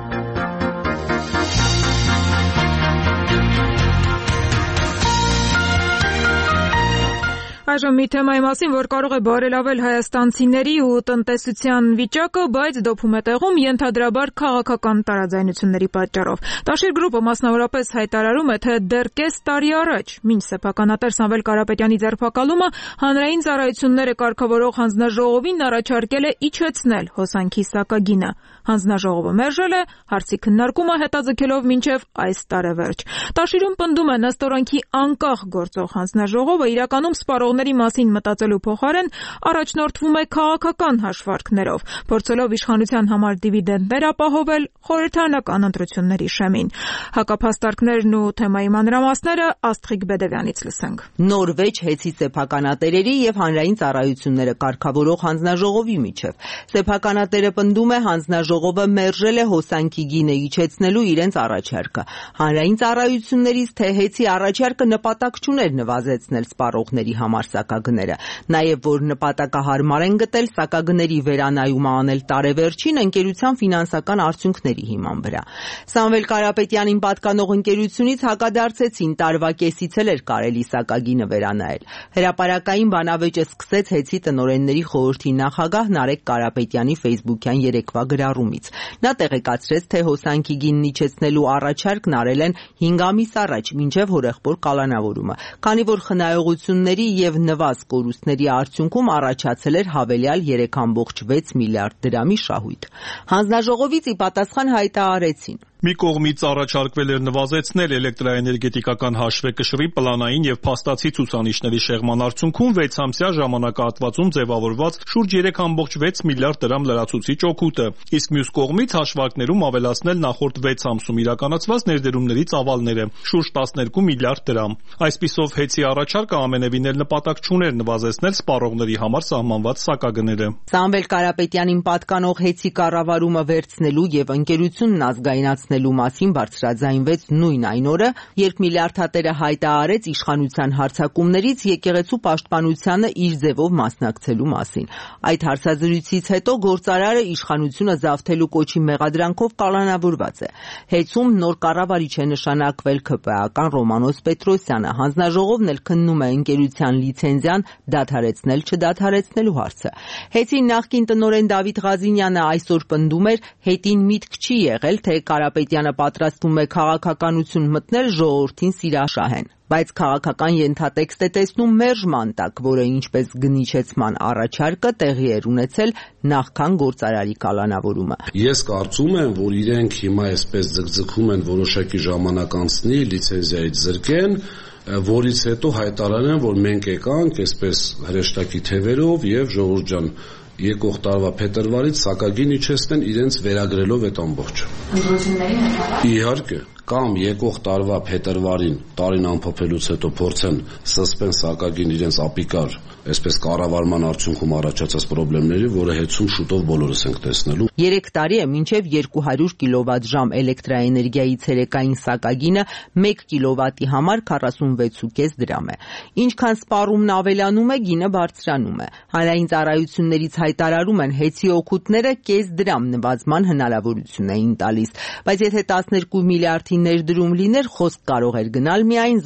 Այժմ մի թեմայի մասին, որ կարող է բարելավել հայաստանցիների ու տնտեսության վիճակը, բայց դոփում է տեղում ենթադրաբար քաղաքական տարաձայնությունների պատճառով։ Տաշիր գրուպը մասնավորապես հայտարարում է, թե դեռ կես տարի առաջ, մինչ սեփականատեր Սամվել Կարապետյանի ձերբակալումը, հանրային ծառայությունները կարգավորող հանձնաժողովին առաջարկել է իջեցնել հոսանքի սակագինը։ Հանձնաժողովը մերժել է, հարցի քննարկումը հետաձգելով մինչև այս տարեվերջ։ Տաշիրում պնդում է, ըստ օրենքի անկախ գործող հանձնաժողովը իրականում սպառողների մասին մտածելու փոխարեն առաջնորդվում է քաղաքական հաշվարկներով, փորձելով իշխանության համար դիվիդենդներ ապահովել խորհրդարանական ընտրությունների շեմին։ Հակափաստարկներն ու թեմայի մանրամասները Աստղիկ Բեդևյանից լսենք։ Նորվեջ հեծի սեփականատերերի եւ հանրային ծառայությունները կարգավորող հանձնաժողովի միջև։ Սեփականատերը պնդում է, հանձնաժողովը մերժել է հոսանքի գինը իջեցնելու իրենց առաջարկը։ Հանրային ծառայություններից թե հեծի առաջարկը նպատակ չուներ նվազեցնել սպառողների համար սակագները, նաև որ նպատակահարմար են գտել սակագների վերանայումը անել տարեվերջին ընկերության ֆինանսական արդյունքների հիման վրա։ Սամվել Կարապետյանին պատկանող ընկերությունից հակադարձեցին, տարվա կեսից էլ էր կարելի սակագինը վերանայել։ Հրապարակային բանավեճը սկսեց հեծի տնօրենների խորհրդի նախագահ Նարեկ Կարապետյանի ֆեյսբուքյան երեկվա գրառումից։ Նա տեղեկացրեց, թե հոսանքի գինն իջեցնելու առաջարկն արել են 5 ամիս առաջ, մինչև հորեղբոր կալանավորումը, քանի որ խնայողությունների եւ նվազ կորուստների արդյունքում առաջացել էր հավելյալ 3.6 միլիարդ դրամի շահույթ։ Հանձնաժողովից ի պատասխան հայտարարեցին. Մի կողմից առաջարկվել էր նվազեցնել էլեկտրաէներգետիկական հաշվեկշռի պլանային եւ փաստացի ցուցանիշների շեղման արդյունքում 6-ամսյա ժամանակահատվածում ձևավորված շուրջ 3.6 միլիարդ դրամ լրացուցիչ օգուտը, իսկ մյուս կողմից հաշվարկներում ավելացնել նախորդ 6 ամսում իրականացված ներդրումների ծավալները՝ շուրջ 12 միլիարդ դրամ։ Այսպիսով հեծի առաջարկը ամենևին էլ նպատակ չուներ նվազեցնել սպառողների համար սահմանված սակագները։ Սամվել Կարապետյանին պատկանող հեծի կառավարումը վերցնելու եւ ընկերությունն ազգայնացնելու մասին բարձրաձայնվեց նույն այն օրը, երբ միլիարդատերը հայտարարեց իշխանության հարձակումներից եկեղեցու պաշտպանությանը իր ձևով մասնակցելու մասին։ Այդ հարցազրույցից հետո գործարարը իշխանությունը զավթելու կոչի մեղադրանքով կալանավորված է։ Հեծում նոր կառավարիչ է նշանակվել ՔՊԱ-ական Ռոմանոս Պետրոսյանը։ Հանձնաժողովն էլ քննում է ընկերության լիցենզիան դադարեցնել-չդադարեցնելու հարցը։ Հեծի նախկին տնօրեն Դավիթ Ղազինյանը այսօր պնդում էր, հետին միտք չի եղել, թե Կարապետյանը պատրաստվում է քաղաքականություն մտնել ժողովրդին սիրաշահեն, բայց քաղաքական ենթատեքստ է տեսնում մերժման տակ, որը ինչպես գնիչեցման առաջարկը տեղի էր ունեցել նախքան գործարարի կալանավորումը։ Ես կարծում եմ, որ իրենք հիմա այսպես ձգձգում են որոշակի ժամանակ անցնի, լիցենզիայից զրկեն, որից հետո հայտարարեն, որ մենք եկանք այսպես հրեշտակի թևերով եւ ժողովուրդ ջան եկող տարվա փետրվարից սակագին իջեցնեն իրենց վերագրելով այդ ամբողջը։ Ընտրությունների հետ։ Իհարկե, կամ եկող տարվա փետրվարին տարին ամփոփելուց հետո փորձեն սսպեն սակագին իրենց ապիկար, այսպես կառավարման արդյունքում առաջացած խնդիրների, որը հետում շուտով բոլորս ենք տեսնելու։ 3 տարի է մինչև 200 կիլովատ-ժամ էլեկտրաէներգիայի ցերեկային սակագինը 1 կիլովատի համար 46.5 դրամ է։ Ինչքան սպառումն ավելանում է, գինը բարձրանում է։ Հանրային ծառայություններից հայտարարում են, հեծի օգուտները կես դրամ նվազման հնարավորություն էին տալիս, բայց եթե 12 միլիարդի ներդրում լիներ, խոսք կարող էր գնալ միայն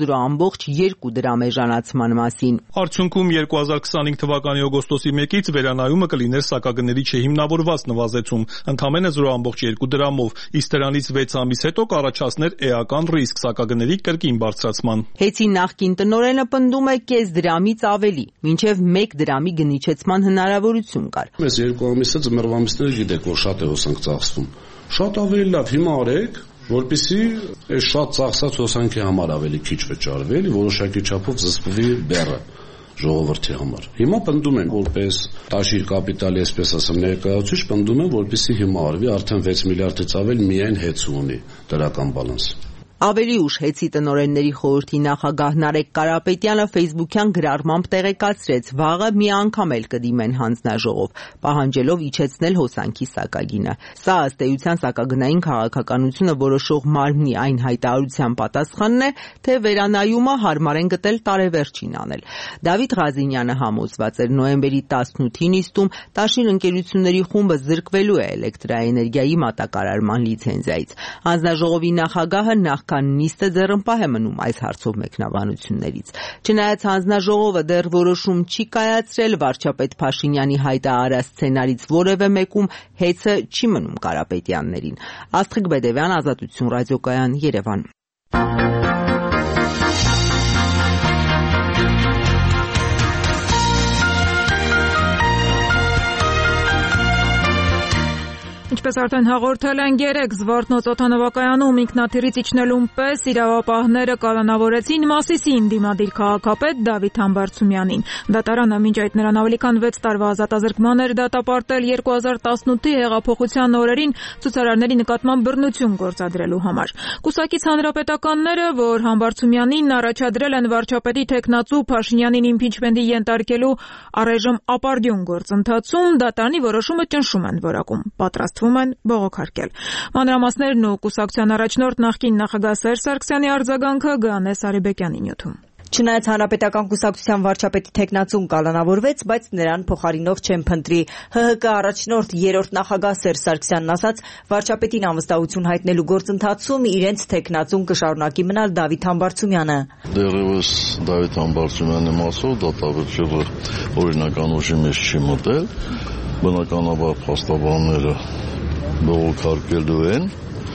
0.2 դրամ էժանացման մասին։ Արդյունքում 2025 թվականի օգոստոսի 1-ից վերանայումը կլիներ սակագների չհիմնավորված նվազեցում, ընդամենը 0.2 դրամով, իսկ դրանից 6 ամիս հետո կառաջացներ էական ռիսկ սակագների կրկին բարձրացման։ Հեծի նախկին տնօրենը պնդում է կես դրամից ավելի, մինչև 1 դրամի գնիչեցման հնարավորություն կար։ Մեզ 2 ամիսը ձմեռվա ամիսները գիտեք, որ շատ է հոսանք ծախսվում։ Շատ ավելի լավ հիմա արեք, որպեսզի այս շատ ծախսած հոսանքի համար ավելի քիչ վճարվի, էլի որոշակի չափով զսպվի բեռը ժողովրդի համար։ Հիմա պնդում են, որպես տաշիր կապիտալի, այսպես ասեմ, ներկայացուցիչ պնդում են, որպեսզի հիմա արվի, արդեն 6 միլիարդից ավել միայն հեծ ունի դրական բալանս։ Ավելի ուշ հեծի տնօրենների խորհրդի նախագահ Նարեկ Կարապետյանը Facebook-յան գրառմամբ տեղեկացրեց, վաղը մի անգամ էլ կդիմեն հանձնաժողով, պահանջելով իջեցնել հոսանքի սակագինը։ Սա ըստ էության սակագնային քաղաքականությունը որոշող մարմնի այն հայտարարության պատասխանն է, թե վերանայումը հարմար են գտել տարեվերջին անել։ Դավիթ Ղազինյանը համոզված էր, նոյեմբերի 18-ին իստում տաշիր ընկերությունների խումբը զրկվելու է էլեկտրաէներգիայի մատակարարման լիցենզիայից։ Հանձնաժողովի նախագահը նախքան նիստը ձեռնպահ է մնում այս հարցով մեկնաբանություններից։ Չնայած հանձնաժողովը դեռ որոշում չի կայացրել, վարչապետ Փաշինյանի հայտարարած սցենարից որևէ մեկում հեծը չի մնում Կարապետյաններին։ Աստղիկ Բեդևյան, Ազատություն ռադիոկայան, Երևան։ Ինչպես արդեն հաղորդել են, երեկ Զվարթնոց օդանավակայանում ինքնաթիռից իջնելուն պես իրավապահները կալանավորեցին Մասիսին դիմադիր քաղաքապետ Դավիթ Համբարձումյանին։ Դատարանը մինչ այդ նրան ավելի քան 6 տարվա ազատազրկման էր դատապարտել 2018-ի հեղափոխության օրերին ցուցարարների նկատմամբ բռնություն գործադրելու համար։ Կուսակից հանրապետականները, որ Համբարձումյանին առաջադրել են վարչապետի թեկնածու Փաշինյանին իմպիչմենտի ենթարկելու առայժմ ապարդյուն գործընթացում, դատարանի որոշումը ճնշում են որակում։ Պատրաստվում են բողոքարկել։ Մանրամասներն ու կուսակցության առաջնորդ նախկին նախագահ Սերժ Սարգսյանի արձագանքը Գանե Սարիբեկյանի նյութում։ Չնայած հանրապետական կուսակցության վարչապետի թեկնածուն կալանավորվեց, բայց նրան փոխարինող չեն փնտրի։ ՀՀԿ առաջնորդ 3-րդ նախագահ Սերժ Սարգսյանն ասաց, վարչապետին անվստահություն հայտնելու գործընթացում իրենց թեկնածուն կշարունակի մնալ Դավիթ Համբարձումյանը։ Դեռևս Դավիթ Համբարձումյանի մասով դատավճիռը օրինական ուժի մեջ չի մտել, բնականաբար փաստաբանները բողոքարկելու են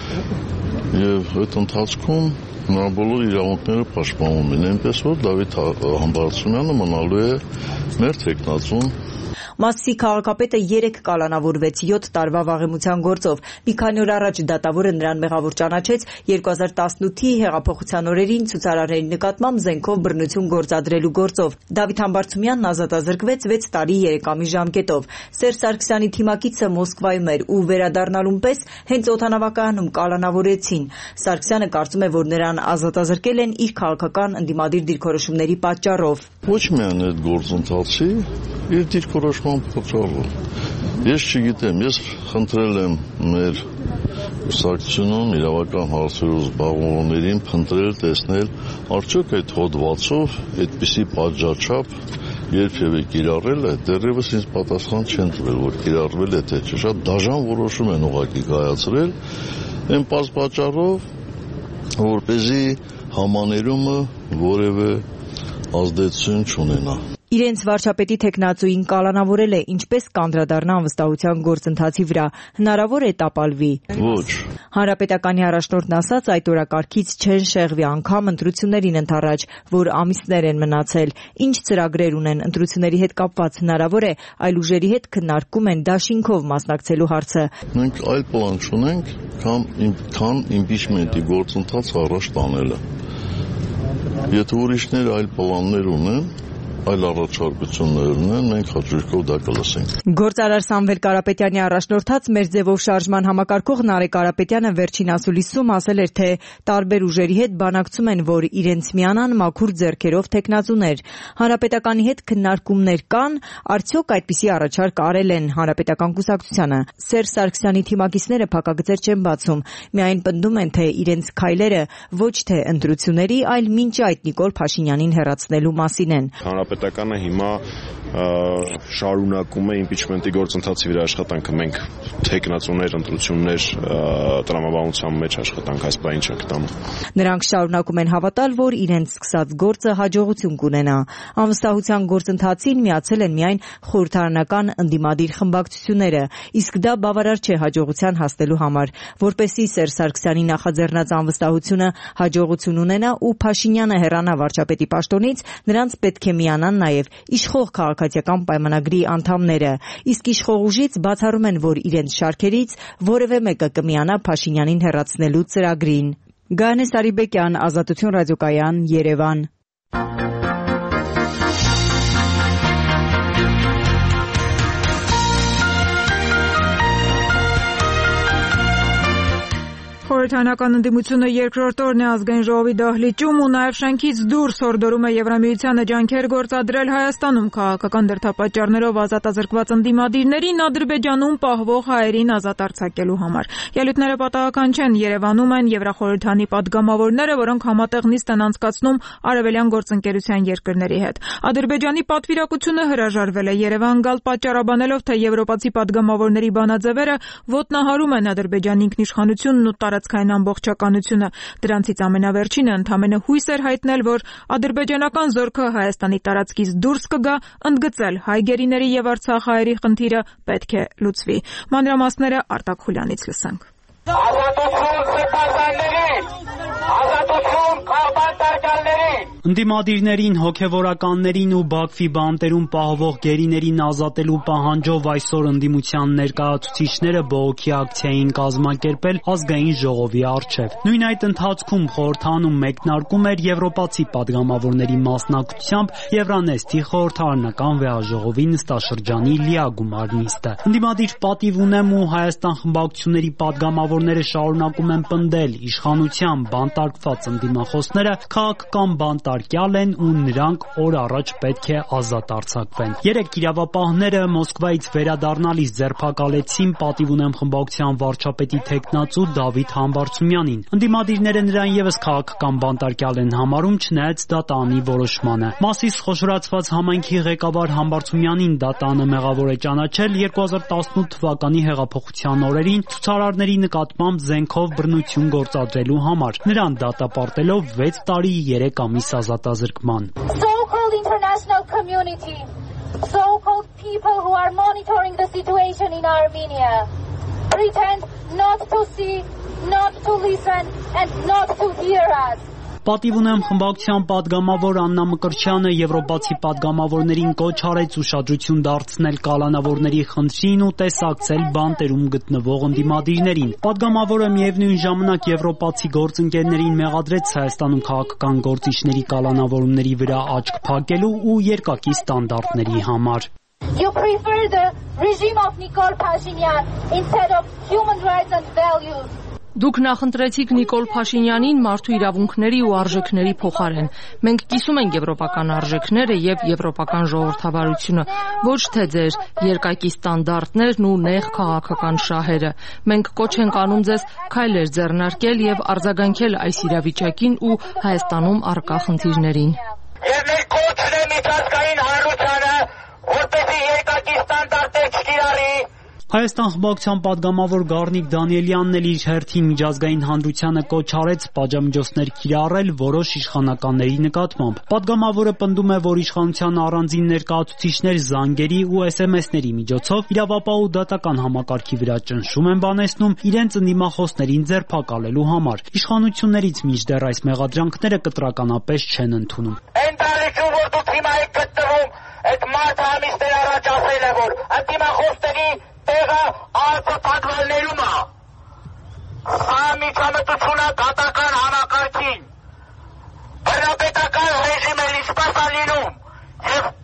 եւ այդ ընթացքում նրա բոլոր իրավունքները պաշտպանվում են, այնպես որ Դավիթ Համբարձումյանը մնալու է մեր թեկնածուն։ Մասիսի քաղաքապետը 3 կալանավորվեց 7 տարվա վաղեմության գործով։ Մի քանի օր առաջ դատավորը նրան մեղավոր ճանաչեց 2018-ի հեղափոխության օրերին ցուցարարների նկատմամբ զենքով բռնություն գործադրելու գործով։ Դավիթ Համբարձումյանն ազատազրկվեց 6 տարի 3 ամիս ժամկետով։ Սերժ Սարգսյանի թիմակիցը Մոսկվայում էր ու վերադառնալուն պես հենց օդանավակայանում կալանավորեցին։ Սարգսյանը կարծում է, որ նրան ազատազրկել են իր քաղաքական ընդդիմադիր դիրքորոշումների պատճառով։ Ոչ միայն այդ գործընթացի, իր դիրքորոշման պատճառով։ Ես չգիտեմ, ես խնդրել եմ մեր կուսակցությունում իրավական հարցերով զբաղվողներին փնտրել, տեսնել, արդյոք այդ հոդվածով այդպիսի պատժաչափ երբևէ կիրառել է, դեռևս ինձ պատասխան չեն տվել, որ կիրառվել է թե չէ, շատ դաժան որոշում են ուղղակի կայացրել, այն պատճառով, որպեսզի համաներումը որևէ ազդեցություն չունենա։ Իրենց վարչապետի թեկնածուին կալանավորել է, ինչպես կանդրադառնա անվստահության գործընթացի վրա, հնարավոր է տապալվի։ Ոչ։ Հանրապետականի առաջնորդն ասաց, այդ օրակարգից չեն շեղվի անգամ ընտրություններին ընդառաջ, որ ամիսներ են մնացել։ Ինչ ծրագրեր ունեն ընտրությունների հետ կապված, հնարավոր է այլ ուժերի հետ քննարկում են դաշինքով մասնակցելու հարցը։ Մենք այլ պլան չունենք, քան իմպիչմենտի գործընթացը առաջ տանելը։ Եթե ուրիշներ այլ պլաններ ունեն, այլ առաջարկություններ ունեն, մենք հաջորդով դա կլսենք։ Գործարար Սամվել Կարապետյանի առաջնորդած մեր ձևով շարժման համակարգող Նարեկ Կարապետյանը վերջին ասուլիսում ասել էր, թե տարբեր ուժերի հետ բանակցում են, որ իրենց միանան մաքուր ձեռքերով տեխնացուներ։ Հանրապետականի հետ քննարկումներ կան, արդյոք այդպիսի առաջարկ արել են Հանրապետական կուսակցությանը։ Սերժ Սարգսյանի թիմակիցները փակագծեր չեն բացում, միայն պնդում են, թե իրենց քայլերը ոչ թե ընտրությունների, այլ մինչ այդ Նիկոլ Փաշինյանին հեռացնելու մասին են։ Հանրապետականը հիմա շարունակում է իմպիչմենտի գործընթացի վրա աշխատանքը։ Մենք տեխնացուներ, ընտրություններ, տրամաբանության մեջ աշխատանք այս բանը չենք տանում։ Նրանք շարունակում են հավատալ, որ իրենց սկսած գործը հաջողություն կունենա։ Անվստահության գործընթացին միացել են միայն խորհրդարանական ընդդիմադիր խմբակցությունները, իսկ դա բավարար չէ հաջողության հասնելու համար։ Որպեսզի Սերժ Սարգսյանի նախաձեռնած անվստահությունը հաջողություն ունենա ու Փաշինյանը հեռանա վարչապետի պաշտոնից, նրանց պետք է միանան նաև իշխող քաղաքացիական պայմանագրի անդամները, իսկ իշխող ուժից բացառում են, որ իրենց շարքերից որևէ մեկը կմիանա Փաշինյանին հեռացնելու ծրագրին։ Գայանե Սարիբեկյան, Ազատություն ռադիոկայան, Երևան։ Խորհրդարանական ընդդիմությունը երկրորդ օրն է ազգային ժողովի դահլիճում ու նաև շենքից դուրս հորդորում է Եվրամիությանը ջանքեր գործադրել Հայաստանում քաղաքական դրդապատճառներով ազատազրկված ընդդիմադիրներին Ադրբեջանում պահվող հայերին ազատ արձակելու համար։ Ելույթները պատահական չեն, Երևանում են Եվրախորհրդանի падգամավորները, որոնք համատեղ նիստ են անցկացնում արևելյան գործընկերության երկրների հետ։ Ադրբեջանի պատվիրակությունը հրաժարվել է Երևան գալ պատճառաբանելով, թե եվրոպացի падգամավորների բանաձևերը ոտնահարում են Ադրբեջանի ինքնիշխանությունն ու տարածքային ամբողջականությունը։ Դրանցից ամենավերջինը ընդամենը հույս էր հայտնել, որ ադրբեջանական զորքը Հայաստանի տարածքից դուրս կգա, ընդգծել հայ գերիների եւ Արցախ հայերի խնդիրը պետք է լուծվի։ Մանրամասները Արտակ Խուլյանից լսենք։ Ազատություն սեփականներին, ազատություն քաղաքացիներին։ Ընդդիմադիրներին, հոգևորականներին ու Բաքվի բանտերում պահվող գերիներին ազատելու պահանջով այսօր ընդդիմության ներկայացուցիչները բողոքի ակցիա էին կազմակերպել ազգային ժողովի առջև։ Նույն այդ ընթացքում խորհրդանում մեկնարկում էր եվրոպացի падգամավորների մասնակցությամբ Евронեստի խորհրդարանական վեհաժողովի նստաշրջանի լիագումար նիստը։ Ընդդիմադիր պատիվ ունեմ ու Հայաստան խմբակցությունների падգամավորները շարունակում են պնդել իշխանության բանտարկված ընդդիմախոսները քաղաքական բանտարկյալ են ու նրանք օր առաջ պետք է ազատ արձակվեն։ Երեք իրավապահները Մոսկվայից վերադառնալիս ձերբակալեցին պատիվ ունեմ խմբակցության վարչապետի թեկնածու Դավիթ Համբարձումյանին։ Ընդդիմադիրները նրան եւս քաղաքական բանտարկյալ են համարում, չնայած դատանի որոշմանը։ Մասիս խոշորացված համայնքի ղեկավար Համբարձումյանին դատանը մեղավոր է ճանաչել 2018 թվականի հեղափոխության օրերին ցուցարարների նկատմամբ զենքով բռնություն գործադրելու համար, նրան դատապարտելով 6 տարի 3 ամիս ազատազրկման։ So-called international community, so-called people who are monitoring the situation in Armenia, pretend not to see, not to listen and not to hear us. Պատիվ ունեմ խմբակցության падգամավոր Աննա Մկրտչյանը եվրոպացի падգամավորներին կոչ արեց ուշադրություն դարձնել կալանավորների խնդրին ու տեսակցել բանտերում գտնվող ընդդիմադիրներին։ Падգամավորը միևնույն ժամանակ եվրոպացի գործընկերներին մեղադրեց Հայաստանում քաղաքական գործիչների կալանավորումների վրա աչք փակելու ու երկակի ստանդարտների համար։ You prefer the regime of Nikol Pashinyan instead of human rights and values. Դուք նախընտրեցիք Նիկոլ Փաշինյանին մարդու իրավունքների ու արժեքների փոխարեն։ Մենք կիսում ենք եվրոպական արժեքները եւ եվրոպական ժողովրդավարությունը, ոչ թե ձեր երկակի ստանդարտներն ու նեղ քաղաքական շահերը։ Մենք կոչ ենք անում ձեզ քայլեր ձեռնարկել եւ արձագանքել այս իրավիճակին ու Հայաստանում առկա խնդիրներին։ Եվ մեր կոչն է միջազգային հանրությանը, որպեսզի երկակի ստանդարտներ չկիրառի։ Հայաստան խմբակցության падգամավոր Գառնիկ Դանիելյանն էլ իր հերթին միջազգային հանրությանը կոչ արեց պատժամիջոցներ կիրառել որոշ իշխանականների նկատմամբ։ Падգամավորը պնդում է, որ իշխանության առանձին ներկայացուցիչներ զանգերի ու SMS-ների միջոցով իրավապահ ու դատական համակարգի վրա ճնշում են բանեցնում իրենց ընդդիմախոսներին ձերբակալելու համար։ Իշխանություններից մինչդեռ այս մեղադրանքները կտրականապես չեն ընդունում։ Այն տարիքում, որ դուք հիմա եք գտնվում, այդ մարդը ամիսներ առաջ ասել է, որ ընդդիմախոսների տեղը ԱԼՑ պատվալներում է։ Սա միջամտությունը դատական համակարգին։ Բռնապետական ռեժիմը ինչպես է լինում, եւ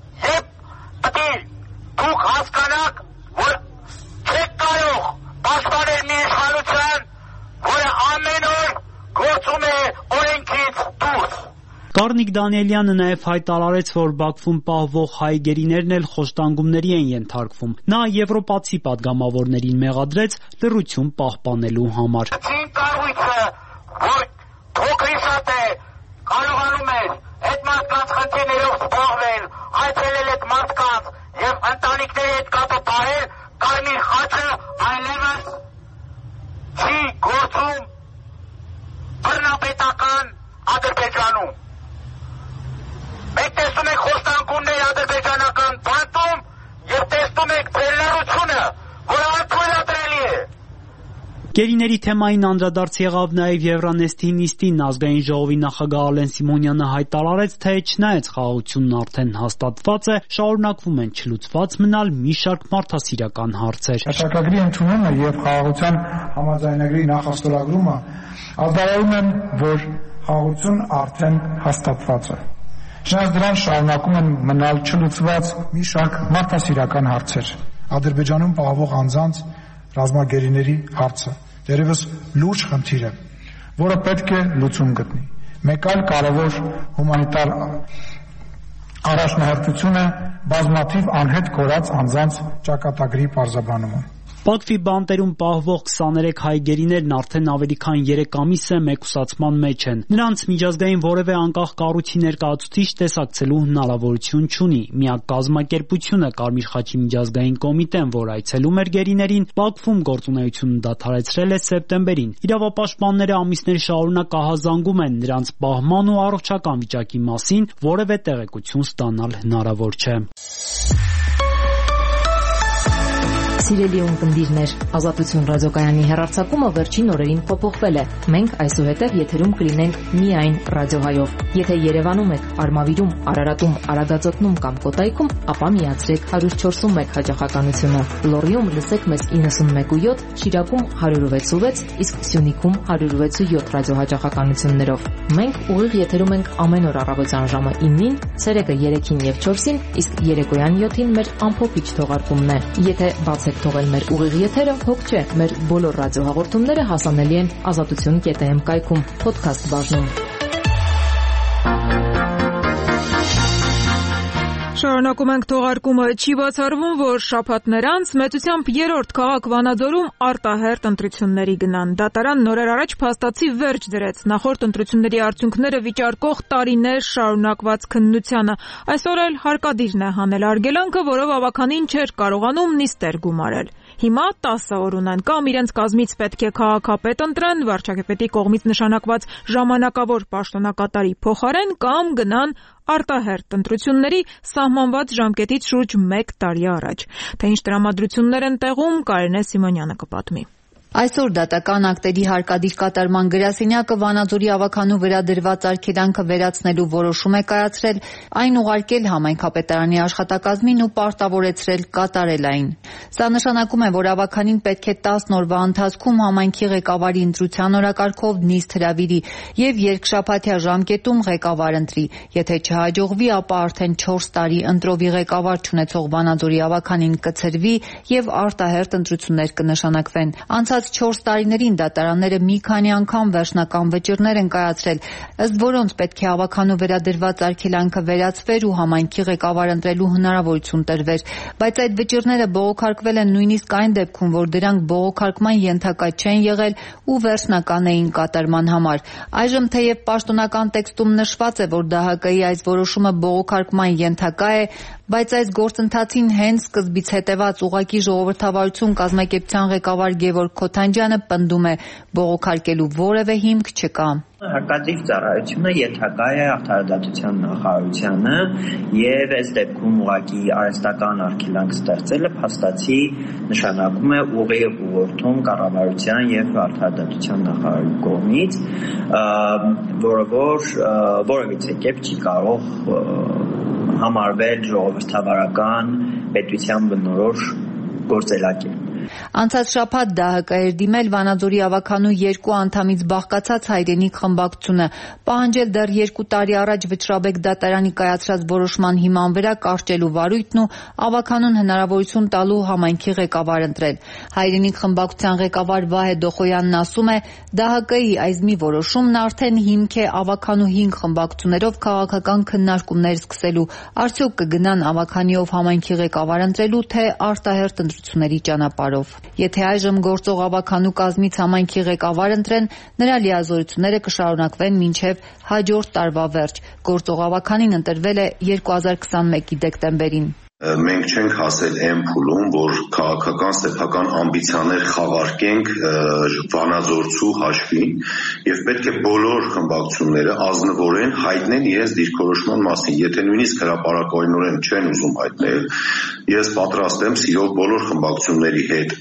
հասկանաք, որ չեք կարող պաշտպանել մի իշխանություն, որը ամեն օր գործում է օրենքից դուրս։ Կարնիկ Դանիելյանը նաև հայտարարեց, որ Բաքվում պահվող հայ գերիներն էլ խոշտանգումների են ենթարկվում։ Նա եվրոպացի պատգամավորներին մեղադրեց լռություն պահպանելու համար։ Կառույցը, որ փոքրիշատ է, կարողանում էր այդ մարդկանց խնդիրներով զբաղվել, այցելել այդ մարդկանց եւ ընտանիքների հետ կապը պահել, Կարմիր խաչը այլևս չի գործում բռնապետական Ադրբեջանում։ Մենք տեսնում ենք խոշտանգումներ ադրբեջանական բանտում եւ տեսնում ենք ձեռնարությունը, որը անթույլատրելի է։ Գերիների թեմային անդրադարձ եղավ նաև Եվրանեստի նիստին։ Ազգային ժողովի նախագահ Ալեն Սիմոնյանը հայտարարեց, թե չնայած խաղաղությունն արդեն հաստատված է, շարունակվում են չլուծված մնալ մի շարք մարդասիրական հարցեր։ Հաշակագրի ընդունումը եւ խաղաղության համաձայնագրի նախաստորագրումը արտահայտում են, որ խաղաղությունն արդեն հաստատված է։ Չնայած դրան շարունակում են մնալ չլուծված մի շարք մարդասիրական հարցեր։ Ադրբեջանում պահվող անձանց ռազմագերիների հարցը դերևս լուրջ խնդիր է, որը պետք է լուծում գտնի։ Մեկ այլ կարևոր հումանիտար առաջնահերթություն է բազմաթիվ անհետ կորած անձանց ճակատագրի պարզաբանումը։ Բաքվի բանտերում պահվող 23 հայ գերիներն արդեն ավելի քան 3 ամիս է մեկուսացման մեջ են։ Նրանց միջազգային որևէ անկախ կառույցի ներկայացուցիչ տեսակցելու հնարավորություն չունի։ Միակ կազմակերպությունը Կարմիր խաչի միջազգային կոմիտեն, որ այցելում էր գերիներին, Բաքվում գործունեությունը դադարեցրել է սեպտեմբերին։ Իրավապաշտպանները ամիսներ շարունակ ահազանգում են նրանց պահման ու առողջական վիճակի մասին, որևէ տեղեկություն ստանալ հնարավոր չէ։ Սիրելի ունկնդիրներ, Ազատություն ռադիոկայանի հեռարձակումը վերջին օրերին փոփոխվել է։ Մենք այսուհետև եթերում կլինենք միայն ռադիոհայով։ Եթե Երևանում եք, Արմավիրում, Արարատում, Արագածոտնում կամ Կոտայքում, ապա միացրեք 104.1 հաճախականությունը։ Լոռիում լսեք մեզ 91.7, Շիրակում 106.6, իսկ Սյունիքում 106.7 ռադիոհաճախականություններով։ Մենք ուղիղ եթերում ենք ամեն օր առավոտյան ժամը 9-ին, ցերեկը 3-ին եւ 4-ին, իսկ երեկոյան 7-ին մեր ամփոփիչ թողարկումն է։ Եթե բացեք թողել մեր ուղիղ եթերը, հոգ չէ, մեր բոլոր ռադիոհաղորդումները հասանելի են azatutun.am կայքում, podcast բաժնում։ Շարունակում ենք թողարկումը։ Չի բացառվում, որ շաբաթներ անց մեծությամբ երրորդ քաղաք Վանաձորում արտահերթ ընտրությունների գնան։ Դատարան նորեր առաջ փաստացի վերջ դրեց նախորդ ընտրությունների արդյունքները վիճարկող տարիներ շարունակված քննությանը։ Այսօր էլ հարկադիրն է հանել արգելանքը, որով ավականին չէր կարողանում նիստեր գումարել։ Հիմա 10 օր ունեն, կամ իրենց կազմից պետք է քաղաքապետ ընտրեն վարչապետի կողմից նշանակված ժամանակավոր պաշտոնակատարի փոխարեն, կամ գնան արտահերթ ընտրությունների սահմանված ժամկետից շուրջ 1 տարի առաջ։ Թե ինչ տրամադրություններ են տեղում, Կարինե Սիմոնյանը կպատմի։ Այսօր դատական ակտերի հարկադիր կատարման գրասենյակը Վանաձորի ավականու վրա դրված արգելանքը վերացնելու որոշում է կայացրել, այն ուղարկել համայնքապետարանի աշխատակազմին ու պարտավորեցրել կատարել այն։ Սա նշանակում է, որ ավականին պետք է 10 օրվա ընթացքում համայնքի ղեկավարի ընտրության օրակարգով նիստ հրավիրի եւ երկշաբաթյա ժամկետում ղեկավար ընտրի։ Եթե չհաջողվի, ապա արդեն 4 տարի ընտրովի ղեկավար չունեցող Վանաձորի ավականին կցրվի եւ արտահերթ ընտրություններ կնշանակվեն։ Անցած 4 տարիներին դատարանները մի քանի անգամ վերջնական վճիռներ են կայացրել, ըստ որոնց պետք է ավականու վերադրված արգելանքը վերացվեր ու համայնքի ղեկավար ընտրելու հնարավորություն տրվեր, բայց այդ վճիռները բողոքարկվել են նույնիսկ այն դեպքում, որ դրանք բողոքարկման ենթակա չեն եղել ու վերջնական էին կատարման համար։ Այժմ թեև պաշտոնական տեքստում նշված է, որ ԴՀԿ-ի այս որոշումը բողոքարկման ենթակա է, բայց այս գործընթացին հենց սկզբից հետևած ուղղակի ժողովրդավարություն կազմակերպության ղեկավար Գևորգ Քոթանջյանը պնդում է, բողոքարկելու որևէ հիմք չկա։ Հարկադիր ծառայությունը ենթակա է արդարադատության նախարարությանը եւ այս դեպքում ուղղակի արհեստական արգելանք ստեղծելը փաստացի նշանակում է ուղիղ ուղղորդում կառավարության եւ արդարադատության նախարարի կողմից, որը որևիցե կերպ չի կարող համարվել ժողովրդավարական պետության բնորոշ գործելակերպ։ Անցած շաբաթ ԴՀԿ էր դիմել Վանաձորի ավագանու 2 անդամից բաղկացած հայրենիք խմբակցությունը, պահանջել դեռ 2 տարի առաջ Վճռաբեկ դատարանի կայացրած որոշման հիման վրա կարճելու վարույթն ու ավագանուն հնարավորություն տալու համայնքի ղեկավար ընտրել։ Հայրենիք խմբակցության ղեկավար Վահե Դոխոյանն ասում է, ԴՀԿ-ի այզմի որոշումն արդեն հիմք է ավագանու 5 խմբակցություններով քաղաքական քննարկումներ սկսելու, արդյոք կգնան ավագանիով համայնքի ղեկավար ընտրելու, թե արտահերթ ընտրությունների ճանապարհով։ Եթե այժմ գործող ավագանու կազմից համայնքի ղեկավար ընտրեն, նրա լիազորությունները կշարունակվեն մինչև հաջորդ տարվա վերջ։ Գործող ավագանին ընտրվել է 2021-ի դեկտեմբերին։ Մենք չենք հասել այն փուլում, որ քաղաքական սեփական ամբիցիաներ խաղարկենք Վանաձորցու հաշվին եւ պետք է բոլոր խմբակցությունները ազնվորեն հայտնեն իրենց դիրքորոշման մասին։ Եթե նույնիսկ հրապարակայնորեն չեն ուզում հայտնել, ես պատրաստ եմ սիրով բոլոր խմբակցությունների հետ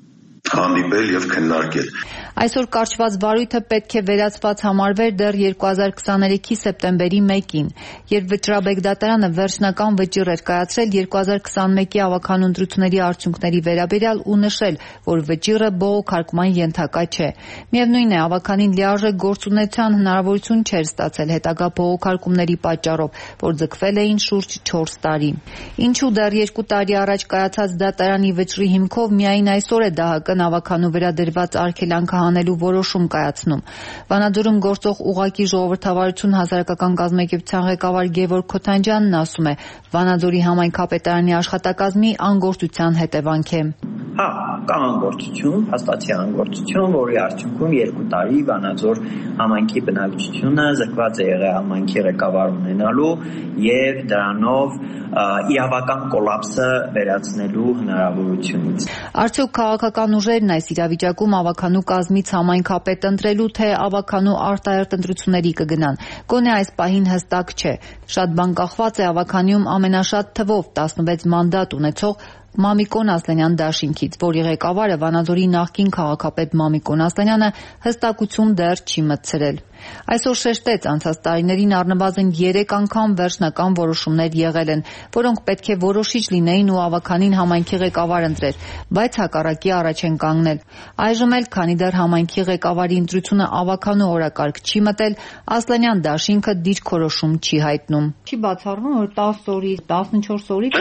հանդիպել եւ քննարկել։ Այսօր կարճված վարույթը պետք է վերացված համարվեր դեռ 2023-ի սեպտեմբերի 1-ին, երբ Վճռաբեկ դատարանը վերջնական վճիռ էր կայացրել 2021-ի ավագանու ընտրությունների արդյունքների վերաբերյալ ու նշել, որ վճիռը բողոքարկման ենթակա չէ։ Միևնույն է, ավագանին լիարժեք գործունեության հնարավորություն չէր ստացել հետագա բողոքարկումների պատճառով, որ ձգվել էին շուրջ 4 տարի։ Ինչու դեռ 2 տարի առաջ կայացած դատարանի վճռի հիմքով միայն այսօր է ԴՀԿ-ն ավագանու վրա դրված արգելանքը հանելու որոշում կայացնում։ Վանաձորում գործող ուղղակի ժողովրդավարություն հասարակական կազմակերպության ղեկավար Գևորգ Քոթանջյանն ասում է, Վանաձորի համայնքապետարանի աշխատակազմի անգործության հետևանք է։ Հա, կա անգործություն, հաստատի անգործություն, որի արդյունքում 2 տարի Վանաձոր համայնքի բնակչությունը զրկված է եղել համայնքի ղեկավար ունենալու եւ դրանով իրավական կոլապսը վերացնելու հնարավորությունից։ Արդյոք քաղաքական ուժերն այս իրավիճակում ավագանու կազմից համայնքապետ ընտրելու, թե ավագանու արտահերթ ընտրությունների կգնան։ Գոնե այս պահին հստակ չէ։ Շատ բան կախված է ավագանիում ամենաշատ թվով 16 մանդատ ունեցող Մամիկոն Ասլանյան դաշինքից, որի ղեկավարը Վանաձորի նախկին քաղաքապետ Մամիկոն Ասլանյանը հստակություն դեռ չի մտցրել։ Այսօր շեշտեց, անցած տարիներին առնվազն 3 անգամ վերջնական որոշումներ եղել են, որոնք պետք է որոշիչ լինեին ու ավագանին համայնքի ղեկավար ընտրեր, բայց հակառակի առաջ են կանգնել։ Այժմ էլ, քանի դեռ համայնքի ղեկավարի ընտրությունը ավագանու օրակարգ չի մտել, Ասլանյան դաշինքը դիրքորոշում չի հայտնում։ Չի բացառվում, որ 10 օրից, 14 օրից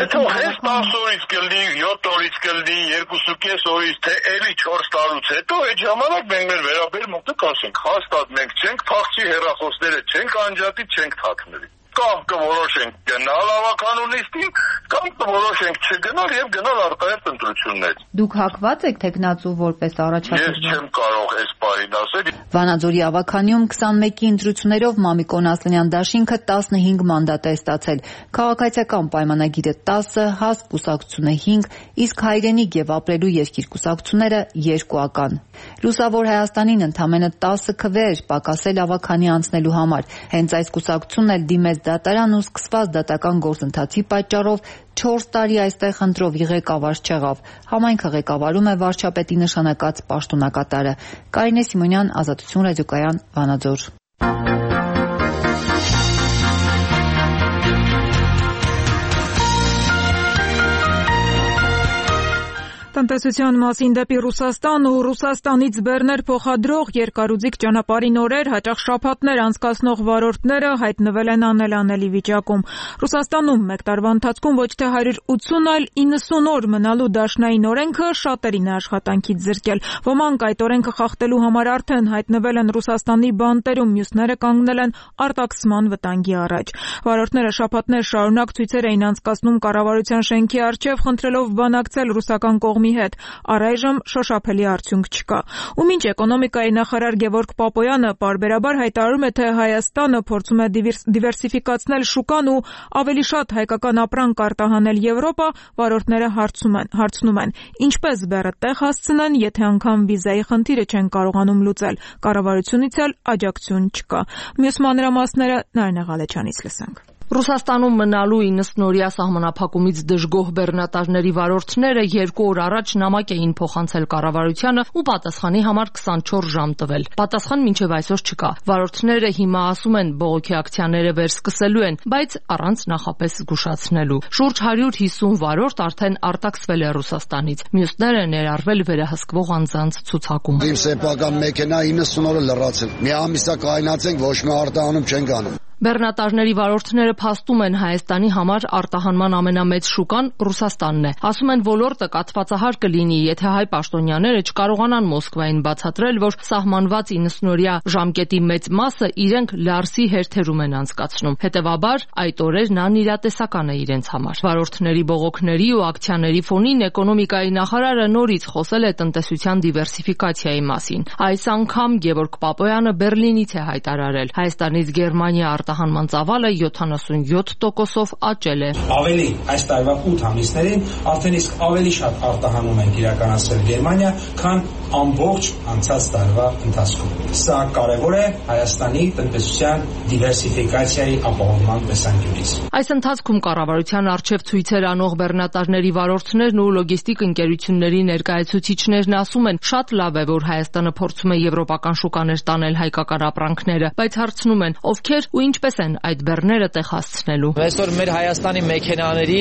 10 օրից կլինի, 7 օրից կլինի, 2.5 օրից, թե էլի 4 տարուց հետո, այդ ժամանակ մենք մեր վերաբերմունքը կասենք, հաստատ մենք չենք փախչի հեռախոսները, չենք անջատի, չենք թաքնվի։ Կամ կորոշենք գնալ ավագանու նիստին, կամ կորոշենք չգնալ եւ գնալ արտահերթ ընտրություններ։ Դուք հակված եք տեխնացու որպես առաջադրող։ Ես չեմ կարող այս բանին ասել։ Վանաձորի ավագանիում 21-ի ընտրություններով Մամիկոն Ասլանյան դաշինքը 15 մանդատ է ստացել։ Քաղաքացիական պայմանագիրը 10, հաստ կուսակցությունը 5, իսկ հայրենիք եւ ապրելու երկիր կուսակցությունները 2-ական։ Լուսավոր Հայաստանին ընդամենը 10 քվե էր պակասել ավագանի անցնելու համար։ Հենց այս կուսակցությունն էլ դիմեց դատարան ու սկսված դատական գործընթացի պատճառով 4 տարի այստեղ ընտրովի ղեկավար չեղավ։ Համայնքը ղեկավարում է վարչապետի նշանակած պաշտոնակատարը։ Կարինե Սիմոնյան, Ազատություն ռադիոկայան, Վանաձոր։ Տնտեսության մասին դեպի Ռուսաստան ու Ռուսաստանից բեռներ փոխադրող երկարուձիգ ճանապարհին օրեր, հաճախ շաբաթներ անցկացնող վարորդները հայտնվել են անելանելի վիճակում։ Ռուսաստանում մեկ տարվա ընթացքում ոչ թե 180, այլ 90 օր մնալու դաշնային օրենքը շատերին է աշխատանքից զրկել։ Ոմանք այդ օրենքը խախտելու համար արդեն հայտնվել են Ռուսաստանի բանտերում, մյուսները կանգնել են արտաքսման վտանգի առաջ։ Վարորդները շաբաթներ շարունակ ցույցեր էին անցկացնում կառավարության շենքի առջև, խնդրելով բանակցել ռուսական կողմի հետ, առայժմ շոշափելի արդյունք չկա։ Ու մինչ էկոնոմիկայի նախարար Գևորգ Պապոյանը պարբերաբար հայտարարում է, թե Հայաստանը փորձում է դիվերսիֆիկացնել շուկան ու ավելի շատ հայկական ապրանք արտահանել Եվրոպա, վարորդները հարցնում են, ինչպես բեռը տեղ հասցնեն, եթե անգամ վիզայի խնդիրը չեն կարողանում լուծել, կառավարությունից էլ աջակցություն չկա։ Մյուս մանրամասները Նարինե Ղալեչյանից լսենք։ Ռուսաստանում մնալու 90-օրյա սահմանափակումից դժգոհ բեռնատարների վարորդները 2 օր առաջ նամակ էին փոխանցել կառավարությանը ու պատասխանի համար 24 ժամ տվել։ Պատասխան մինչև այսօր չկա։ Վարորդները հիմա ասում են բողոքի ակցիաները վերսկսելու են, բայց առանց նախապես զգուշացնելու։ Շուրջ 150 վարորդ արդեն արտաքսվել է Ռուսաստանից։ Մյուսները ներառվել վերահսկվող անձանց ցուցակում։ Իմ սեփական մեքենա 90 օրը լրացել։ Մի ամիսա կայնացենք, ոչ մի արտահանում չենք անում։ Բեռնատարների վարորդները փաստում են Հայաստանի համար արտահանման ամենամեծ շուկան Ռուսաստանն է։ Ասում են ոլորտը կաթվածահար կլինի, եթե հայ պաշտոնյաները չկարողանան Մոսկվային բացատրել, որ սահմանված 90-օրյա ժամկետի մեծ մասը իրենք Լարսի հերթերում են անցկացնում։ Հետևաբար այդ օրերն անիրատեսական է իրենց համար։ Վարորդների բողոքների ու ակցիաների ֆոնին էկոնոմիկայի նախարարը նորից խոսել է տնտեսության դիվերսիֆիկացիայի մասին։ Այս անգամ Գևորգ Պապոյանը Բերլինից է հայտարարել. Հայաստանից Գերմանիա արտահանման ծավալը 77%-ով աճել է։ Ավելի այս տարվա 8 ամիսներին արդեն իսկ ավելի շատ արտահանում են իրականացրել Գերմանիա, քան ամբողջ անցած տարվա ընթացքում։ Սա կարևոր է Հայաստանի տնտեսության դիվերսիֆիկացիայի ապահովման տեսանկյունից։ Այս ընթացքում կառավարության արչև ցույցեր անող բեռնատարների վարորդներն ու լոգիստիկ ընկերությունների ներկայացուցիչներն ասում են, շատ լավ է, որ Հայաստանը փորձում է եվրոպական շուկաներ տանել հայկական ապրանքները, բայց հարցնում են, ովքեր ու ինչպես են այդ բեռները տեղ հասցնելու։ Այսօր մեր Հայաստանի մեքենաների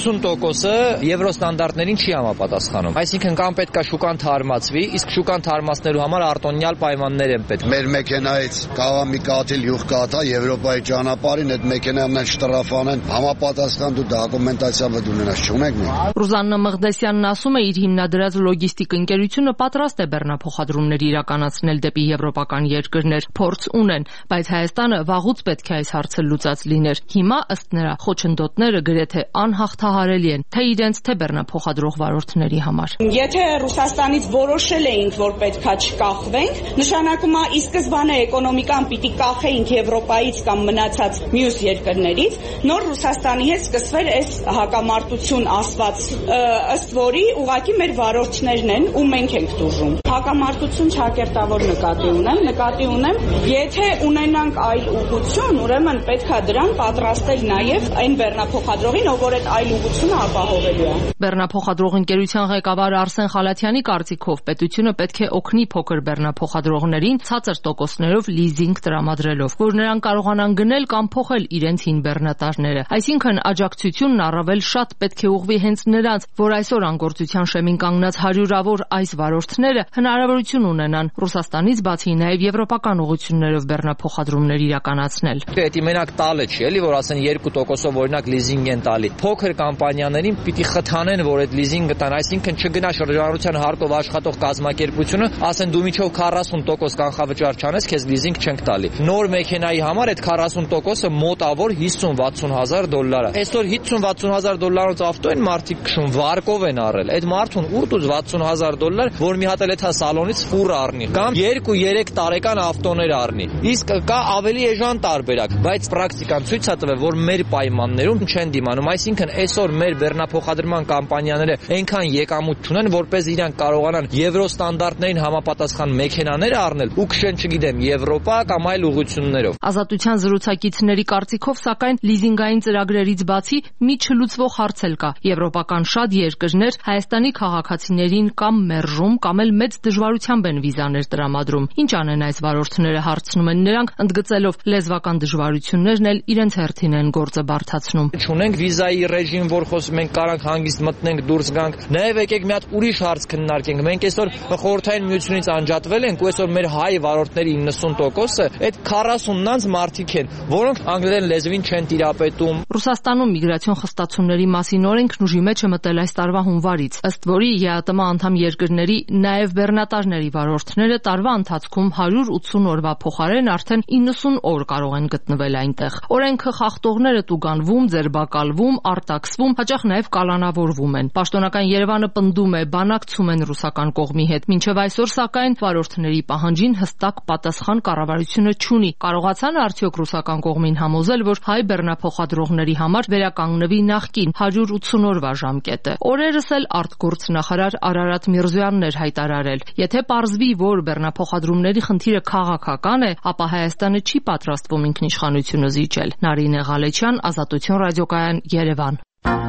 80%-ը եվրո ստանդարտներին չի համապատասխանում։ Այսինքն կամ պետք է շուկան թարմացվի, իսկ շուկան թարմացնելու համար արտոնյալ պայմաններ են պետք։ Մեր մեքենայից կարող մի կաթիլ յուղ կաթա Եվրոպայի ճանապարհին այդ մեքենան շտրաֆանեն, համապատասխան դու դոկումենտացիա ունենաս չունեք։ Ռուզաննա Մղդեսյանն ասում է, իր հիմնադրած լոգիստիկ ընկերությունը պատրաստ է բեռնափոխադրումներ իրականացնել դեպի եվրոպական երկրներ, փորձ ունեն, բայց Հայաստանը վաղուց պետք է այս հարցը լուծած լիներ։ Հիմա ըստ նրա խոչընդոտները գրեթե անհաղթահարելի են, թե իրենց, թե բեռնափոխադրող վարորդների համար։ Եթե Ռուսաստանից որոշել էինք, որ պետքա չկախվենք, նշանակում է ի սկզբանե էկոնոմիկան պիտի կախեինք Եվրոպայից կամ մնացած մյուս երկրներից, նոր Ռուսաստանի հետ սկսվել այս հակամարտություն ասված, ըստ որի ուղղակի մեր վարորդներն են ու մենք ենք տուժում։ Հակամարտություն չակերտավոր նկատի ունեմ, եթե ունենանք այլ ուղղություն, ուրեմն պետքա դրան պատրաստել նաև այն բեռնափոխադրողին, ով որ այդ այլ ուղղությունը ապահովելու է։ Բեռնափոխադրող ընկերության ղեկավար Արսեն Խալաթյանի կարծիքով պետությունը պետք է օգնի փոքր բեռնափոխադրողներին ցածր տոկոսներով լիզինգ տրամադրելով, որ նրանք կարողանան գնել կամ փոխել իրենց հին բեռնատարները։ Այսինքն աջակցությունն առավել շատ պետք է ուղղվի հենց նրանց, որ այսօր անգործության շեմին կանգնած հարյուրավոր այս վարորդները հնարավորություն ունենան Ռուսաստանից բացի նաև եվրոպական ուղղություններով բեռնափոխադրումներ իրականացնել։ Դա մենակ տալը չի, էլի որ ասեն 2%-ով օրինակ լիզինգ են տալի։ Փոքր կամպանիաներին պիտի խթանեն, որ այդ լիզինգը տան, այսինքն չգնա շրջանառության հարկով աշխատող կազմակերպությունը, ասեն դու միջով 40% կանխավճար չանես, քեզ լիզինգ չենք տալի։ Նոր մեքենայի համար այդ 40%-ը մոտավոր 50-60 հազար դոլար է։ Այսօր 50-60 հազար դոլարով ավտո են մարդիկ քշում, վարկով են առել։ Այդ մարդուն ուր դուզ 60 հազար դոլար, որ մի հատ էլ էթա սալոնից ֆուր առնի, կամ 2-3 տարեկան ավտոներ առնի։ Իսկ կա ավելի էժան տարբերակ, բայց պրակտիկան ցույց է տվել, որ մեր պայմաններում չեն դիմանում, այսինքն այսօր մեր բեռնափոխադրման կամպանիաները այնքան եկամուտ չունեն, որպես իրանք կարողանան եվրո ստանդարտներին համապատասխան մեքենաներ առնել ու քշեն, չգիտեմ, Եվրոպա կամ այլ ուղղություններով։ Ազատության զրուցակիցների կարծիքով, սակայն լիզինգային ծրագրերից բացի մի չլուծվող հարց էլ կա։ Եվրոպական շատ երկրներ Հայաստանի քաղաքացիներին կամ մերժում, կամ էլ մեծ դժվարությամբ են վիզաներ տրամադրում։ Ինչ անեն այս վարորդները, հարցնում են նրանք, ընդգծելով լեզվական դժվարություններն էլ իրենց հերթին են գործը բարդացնում։ Չունենք վիզայի ռեժիմ, որ խոսում մենք կարանք հանգիստ մտնենք, դուրս գանք։ Նաև եկեք մի հատ ուրիշ հարց քննարկենք։ Մենք այսօր խորհրդային միությունից անջատվել ենք ու այսօր մեր հայ վարորդների 90%-ը այդ 40-նանց մարդիկ են, որոնք անգլերեն լեզվին չեն տիրապետում։ Ռուսաստանում միգրացիոն խստացումների մասին օրենքն ուժի մեջ է մտել այս տարվա հունվարից, ըստ որի ԵԱՏՄ անդամ երկրների նաև բեռնատարների վարորդները տարվա ընթացքում 180 օրվա փոխարեն արդեն 90 օր կարող են գտնվել այնտեղ։ Օրենքը խախտողները տուգանվում, ձերբակալվում, արտաքսվում, հաճախ նաև կալանավորվում են։ Պաշտոնական Երևանը պնդում է, բանակցում են ռուսական կողմի հետ։ Մինչև այսօր սակայն վարորդների պահանջին հստակ պատասխան կառավարությունը չունի։ Կարողացան արդյոք ռուսական կողմին համոզել, որ հայ բեռնափոխադրողների համար վերականգնվի նախկին 180 օրվա ժամկետը։ Օրերս էլ արտգործնախարար Արարատ Միրզոյանն էր հայտարարել. եթե պարզվի, որ բեռնափոխադրումների խնդիրը քաղաքական է, ապա Հայաստանը չի պատրաստվում ինքնիշխանությունը զիջել։ Նարինե Ղալեչյան, Ազատություն ռադիոկայան, Երևան։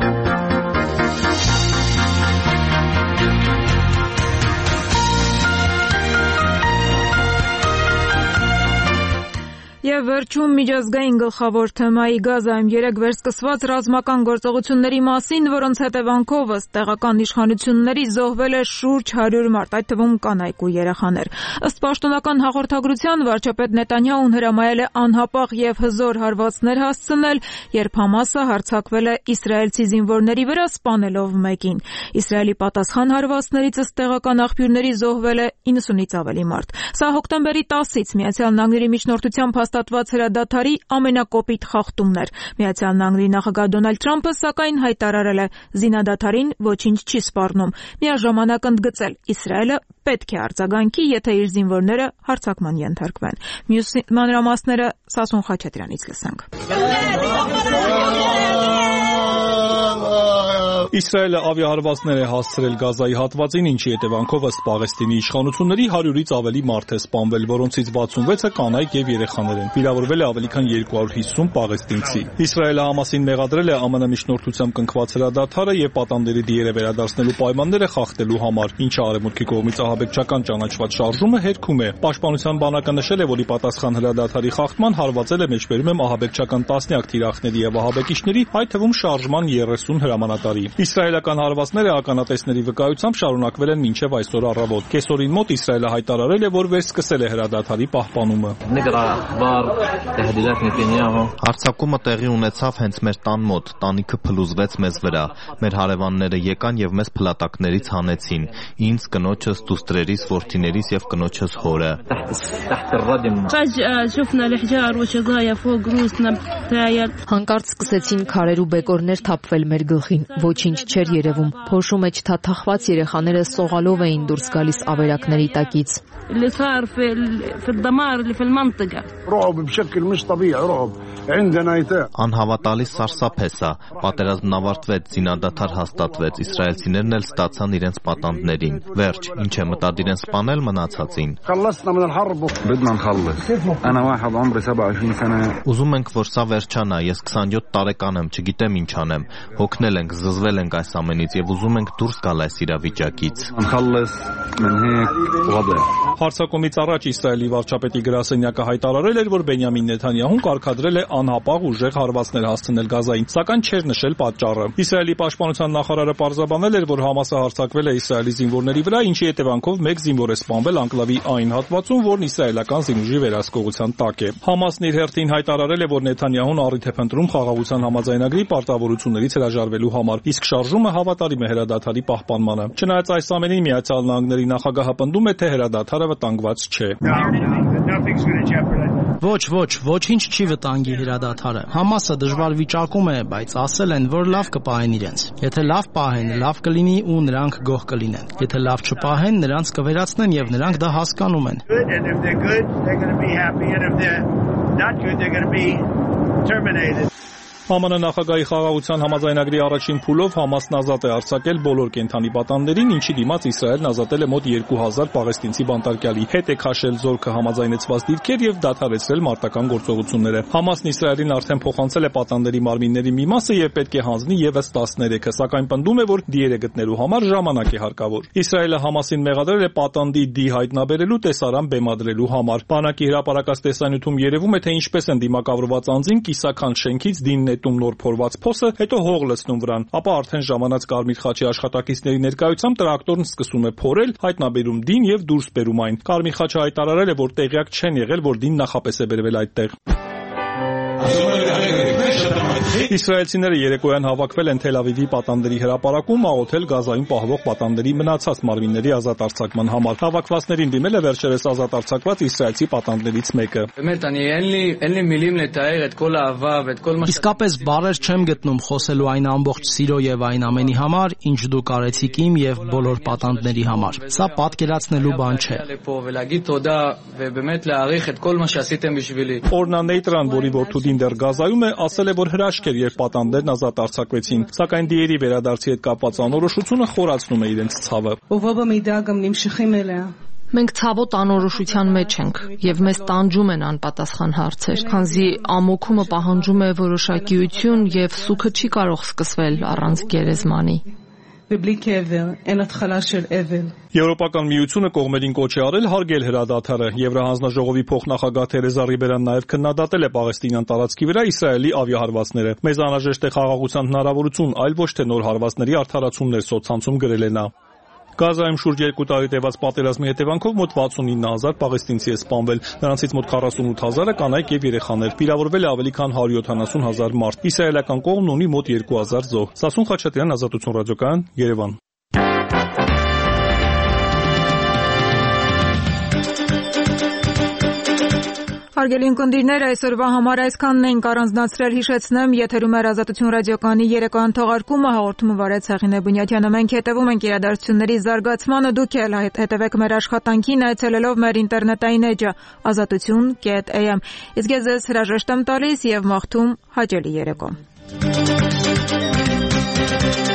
Եվ վերջում միջազգային գլխավոր թեմայի Գազայում երեկ վերսկսված ռազմական գործողությունների մասին, որոնց հետևանքով ըստ տեղական իշխանությունների զոհվել է շուրջ 100 մարդ, այդ թվում կանայք ու երեխաներ։ Ըստ պաշտոնական հաղորդագրության վարչապետ Նետանյահուն հրամայել է անհապաղ եւ հզոր հարվածներ հասցնել, երբ Համասը հարձակվել է իսրայելցի զինվորների վրա, սպանելով մեկին։ Իսրայելի պատասխան հարվածներից ըստ տեղական աղբյուրների զոհվել է 90-ից ավելի մարդ։ Սա հոկտեմբերի 10-ից Միացյալ Նահանգների միջնորդությամբ հաստատված հրադադարի ամենակոպիտ խախտումն էր։ Միացյալ Նահանգների նախագահ Դոնալդ Թրամփը սակայն հայտարարել է զինադադարին ոչինչ չի սպառնում։ Միաժամանակ ընդգծել Իսրայելը պետք է արձագանքի, եթե իր զինվորները հարձակման ենթարկվեն։ Մյուս մանրամասները Սասուն Խաչատրյանից լսենք։ Իսրայելը ավիահարվածներ է հասցրել Գազայի հատվածին, ինչի հետևանքով ըստ Պաղեստինի իշխանությունների 100-ից ավելի մարդ է սպանվել, որոնցից 66-ը կանայք եւ երեխաներ են։ Վիրավորվել է ավելի քան 250 պաղեստինցի։ Իսրայելը Համասին մեղադրել է ԱՄՆ միջնորդությամբ կնքված հրադադարը եւ պատանդերի դիերը վերադարձնելու պայմանները խախտելու համար, ինչը Արևմուտքի կողմից ահաբեկչական ճանաչված շարժումը հերքում է։ Պաշտպանության բանակը նշել է, որ ի պատասխան հրադադարի խախտման հարվածել է մեջբերում ահաբեկչական տասնյակ թիրախների եւ ահաբեկիչների, այդ թվում շարժման 30 հրամանատարի։ Իսրայելական հարվածները ականատեսների վկայությամբ շարունակվել են մինչև այսօր առավոտ։ Կեսօրին մոտ Իսրայելը հայտարարել է, որ վերսկսել է հրադադարի պահպանումը։ Հարձակումը տեղի ունեցավ հենց մեր տան մոտ, տանիքը փլուզվեց մեզ վրա, մեր հարևանները եկան եւ մեզ փլատակներից հանեցին, ինձ, կնոջս, դուստրերիս, որդիներիս եւ կնոջս հորը։ Հանկարծ սկսեցին քարեր ու բեկորներ թափվել մեր գլխին, ոչինչ չէր երևում, փոշու մեջ թաթախված երեխաները սողալով էին դուրս գալիս ավերակների տակից։ Անհավատալի սարսափ է սա, պատերազմն ավարտվեց, զինադադար հաստատվեց, իսրայելցիներն էլ ստացան իրենց պատանդներին։ Վերջ, ինչ է մտադիր են սպանել մնացածին։ Ուզում ենք, որ սա վերջանա, ես 27 տարեկան եմ, չգիտեմ ինչ անեմ, հոգնել ենք, զզվել ենք այս ամենից եւ ուզում ենք դուրս գալ այս իրավիճակից։ Հարձակումից առաջ Իսրայելի վարչապետի գրասենյակը հայտարարել էր, որ Բենյամին Նեթանյահուն կարգադրել է անհապաղ ուժեղ հարվածներ հասցնել Գազային, սակայն չէր նշել պատճառը։ Իսրայելի պաշտպանության նախարարը պարզաբանել էր, որ Համասը հարձակվել է Իսրայելի զինվորների վրա, ինչի հետևանքով մեկ զինվոր է սպանվել անկլավի այն հատվածում, որն իսրայելական զինուժի վերահսկողության տակ է։ Համասն իր հերթին հայտարարել է, որ Նեթանյահուն առիթ է փնտրում խաղաղության համաձայնագրի պարտավորություններից հրաժարվելու համար, իսկ շարժումը հավատարիմ է հրադադարի պահպանմանը։ Չնայած այս ամենին Միացյալ Նահանգների նախագահը պնդում է, թե հրադադարը վտանգված չէ։ Ոչինչ չի վտանգի հրադադարը։ Համասը դժվար վիճակում է, բայց ասել են, որ լավ կպահեն իրենց։ Եթե լավ պահեն, լավ կլինի ու նրանք գոհ կլինեն։ Եթե լավ չպահեն, նրանց կվերացնեն եւ նրանք դա հասկանում են։ ԱՄՆ նախագահի խաղաղության համաձայնագրի առաջին փուլով Համասն ազատ է արձակել բոլոր կենդանի պատանդերին, ինչի դիմաց Իսրայելն ազատել է մոտ 2000 պաղեստինցի բանտարկյալի, հետ է քաշել զորքը համաձայնեցված դիրքեր եւ դադարեցրել մարտական գործողությունները։ Համասն Իսրայելին արդեն փոխանցել է պատանդերի մարմինների մի մասը եւ պետք է հանձնի եւս 13-ը, սակայն պնդում է, որ դիերը գտնելու համար ժամանակ է հարկավոր։ Իսրայելը Համասին մեղադրել է պատանդի դի հայտնաբերելու տեսարան բեմադրելու համար։ Բանակի հրապարակած տեսանյութում երևում է, թե ինչպես են դիմակավորված անձին կիսական շենքից դինն նոր փորված փոսը, հետո հող լցնում վրան, ապա արդեն ժամանած Կարմիր խաչի աշխատակիցների ներկայությամբ տրակտորն սկսում է փորել, հայտնաբերում դին եւ դուրս բերում այն։ Կարմիր խաչը հայտարարել է, որ տեղյակ չեն եղել, որ դին նախապես է բերվել այդտեղ։ Իսրայելցիները երեկոյան հավաքվել են Թել Ավիվի պատանդերի հրապարակում աղոթել Գազայում պահվող պատանդերի մնացած մարմինների ազատ արձակման համար։ Հավաքվածներին դիմել է վերջերս ազատ արձակված իսրայելցի պատանդներից մեկը։ Իսկապես բառեր չեմ գտնում խոսելու այն ամբողջ սիրո եւ այն ամենի համար, ինչ դուք արեցիք իմ եւ բոլոր պատանդների համար։ Սա պատկերացնելու բան չէ։ Օրնա Նեյտրան, որի որդու դին դեռ Գազայում է, ասել է, որ հրաշք էր, երբ պատանդերն ազատ արձակվեցին, սակայն դիերի վերադարձի հետ կապված անորոշությունը խորացնում է իրենց ցավը։ Մենք ցավոտ անորոշության մեջ ենք եւ մեզ տանջում են անպատասխան հարցեր, քանզի ամոքումը պահանջում է որոշակիություն եւ սուքը չի կարող սկսվել առանց գերեզմանի։ Եվրոպական միությունը կողմերին կոչ է արել հարգել հրադադարը։ Եվրահանձնաժողովի փոխնախագահ Թերեզա Ռիբերան նաև քննադատել է պաղեստինյան տարածքի վրա Իսրայելի ավիահարվածները։ Մեզ անհրաժեշտ է խաղաղության հնարավորություն, այլ ոչ թե նոր հարվածների արդարացումներ սոցցանցում գրել է նա։ Գազայում շուրջ 2 տարի տևած պատերազմի հետևանքով մոտ 69,000 պաղեստինցի է սպանվել, նրանցից մոտ 48,000-ը կանայք եւ երեխաներ, վիրավորվել է ավելի քան 170,000 մարդ։ Իսրայելական կողմն ունի մոտ 2,000 զոհ։ Սասուն Խաչատրյան, Ազատություն ռադիոկայան, Երևան։ Հարգելի ունկնդիրներ, այսօրվա համար այսքանն ենք առանձնացրել, հիշեցնեմ, եթերում է Ազատություն ռադիոկայանի երեկոյան թողարկումը, հաղորդումը վարեց Հեղինե Բունյաթյանը։ Մենք հետևում ենք իրադարձությունների զարգացմանը, դուք էլ հետևեք մեր աշխատանքին, այցելելով մեր ինտերնետային էջը azatutun.am։ Իսկ ես ձեզ հրաժեշտ եմ տալիս եւ մաղթում հաճելի երեկո։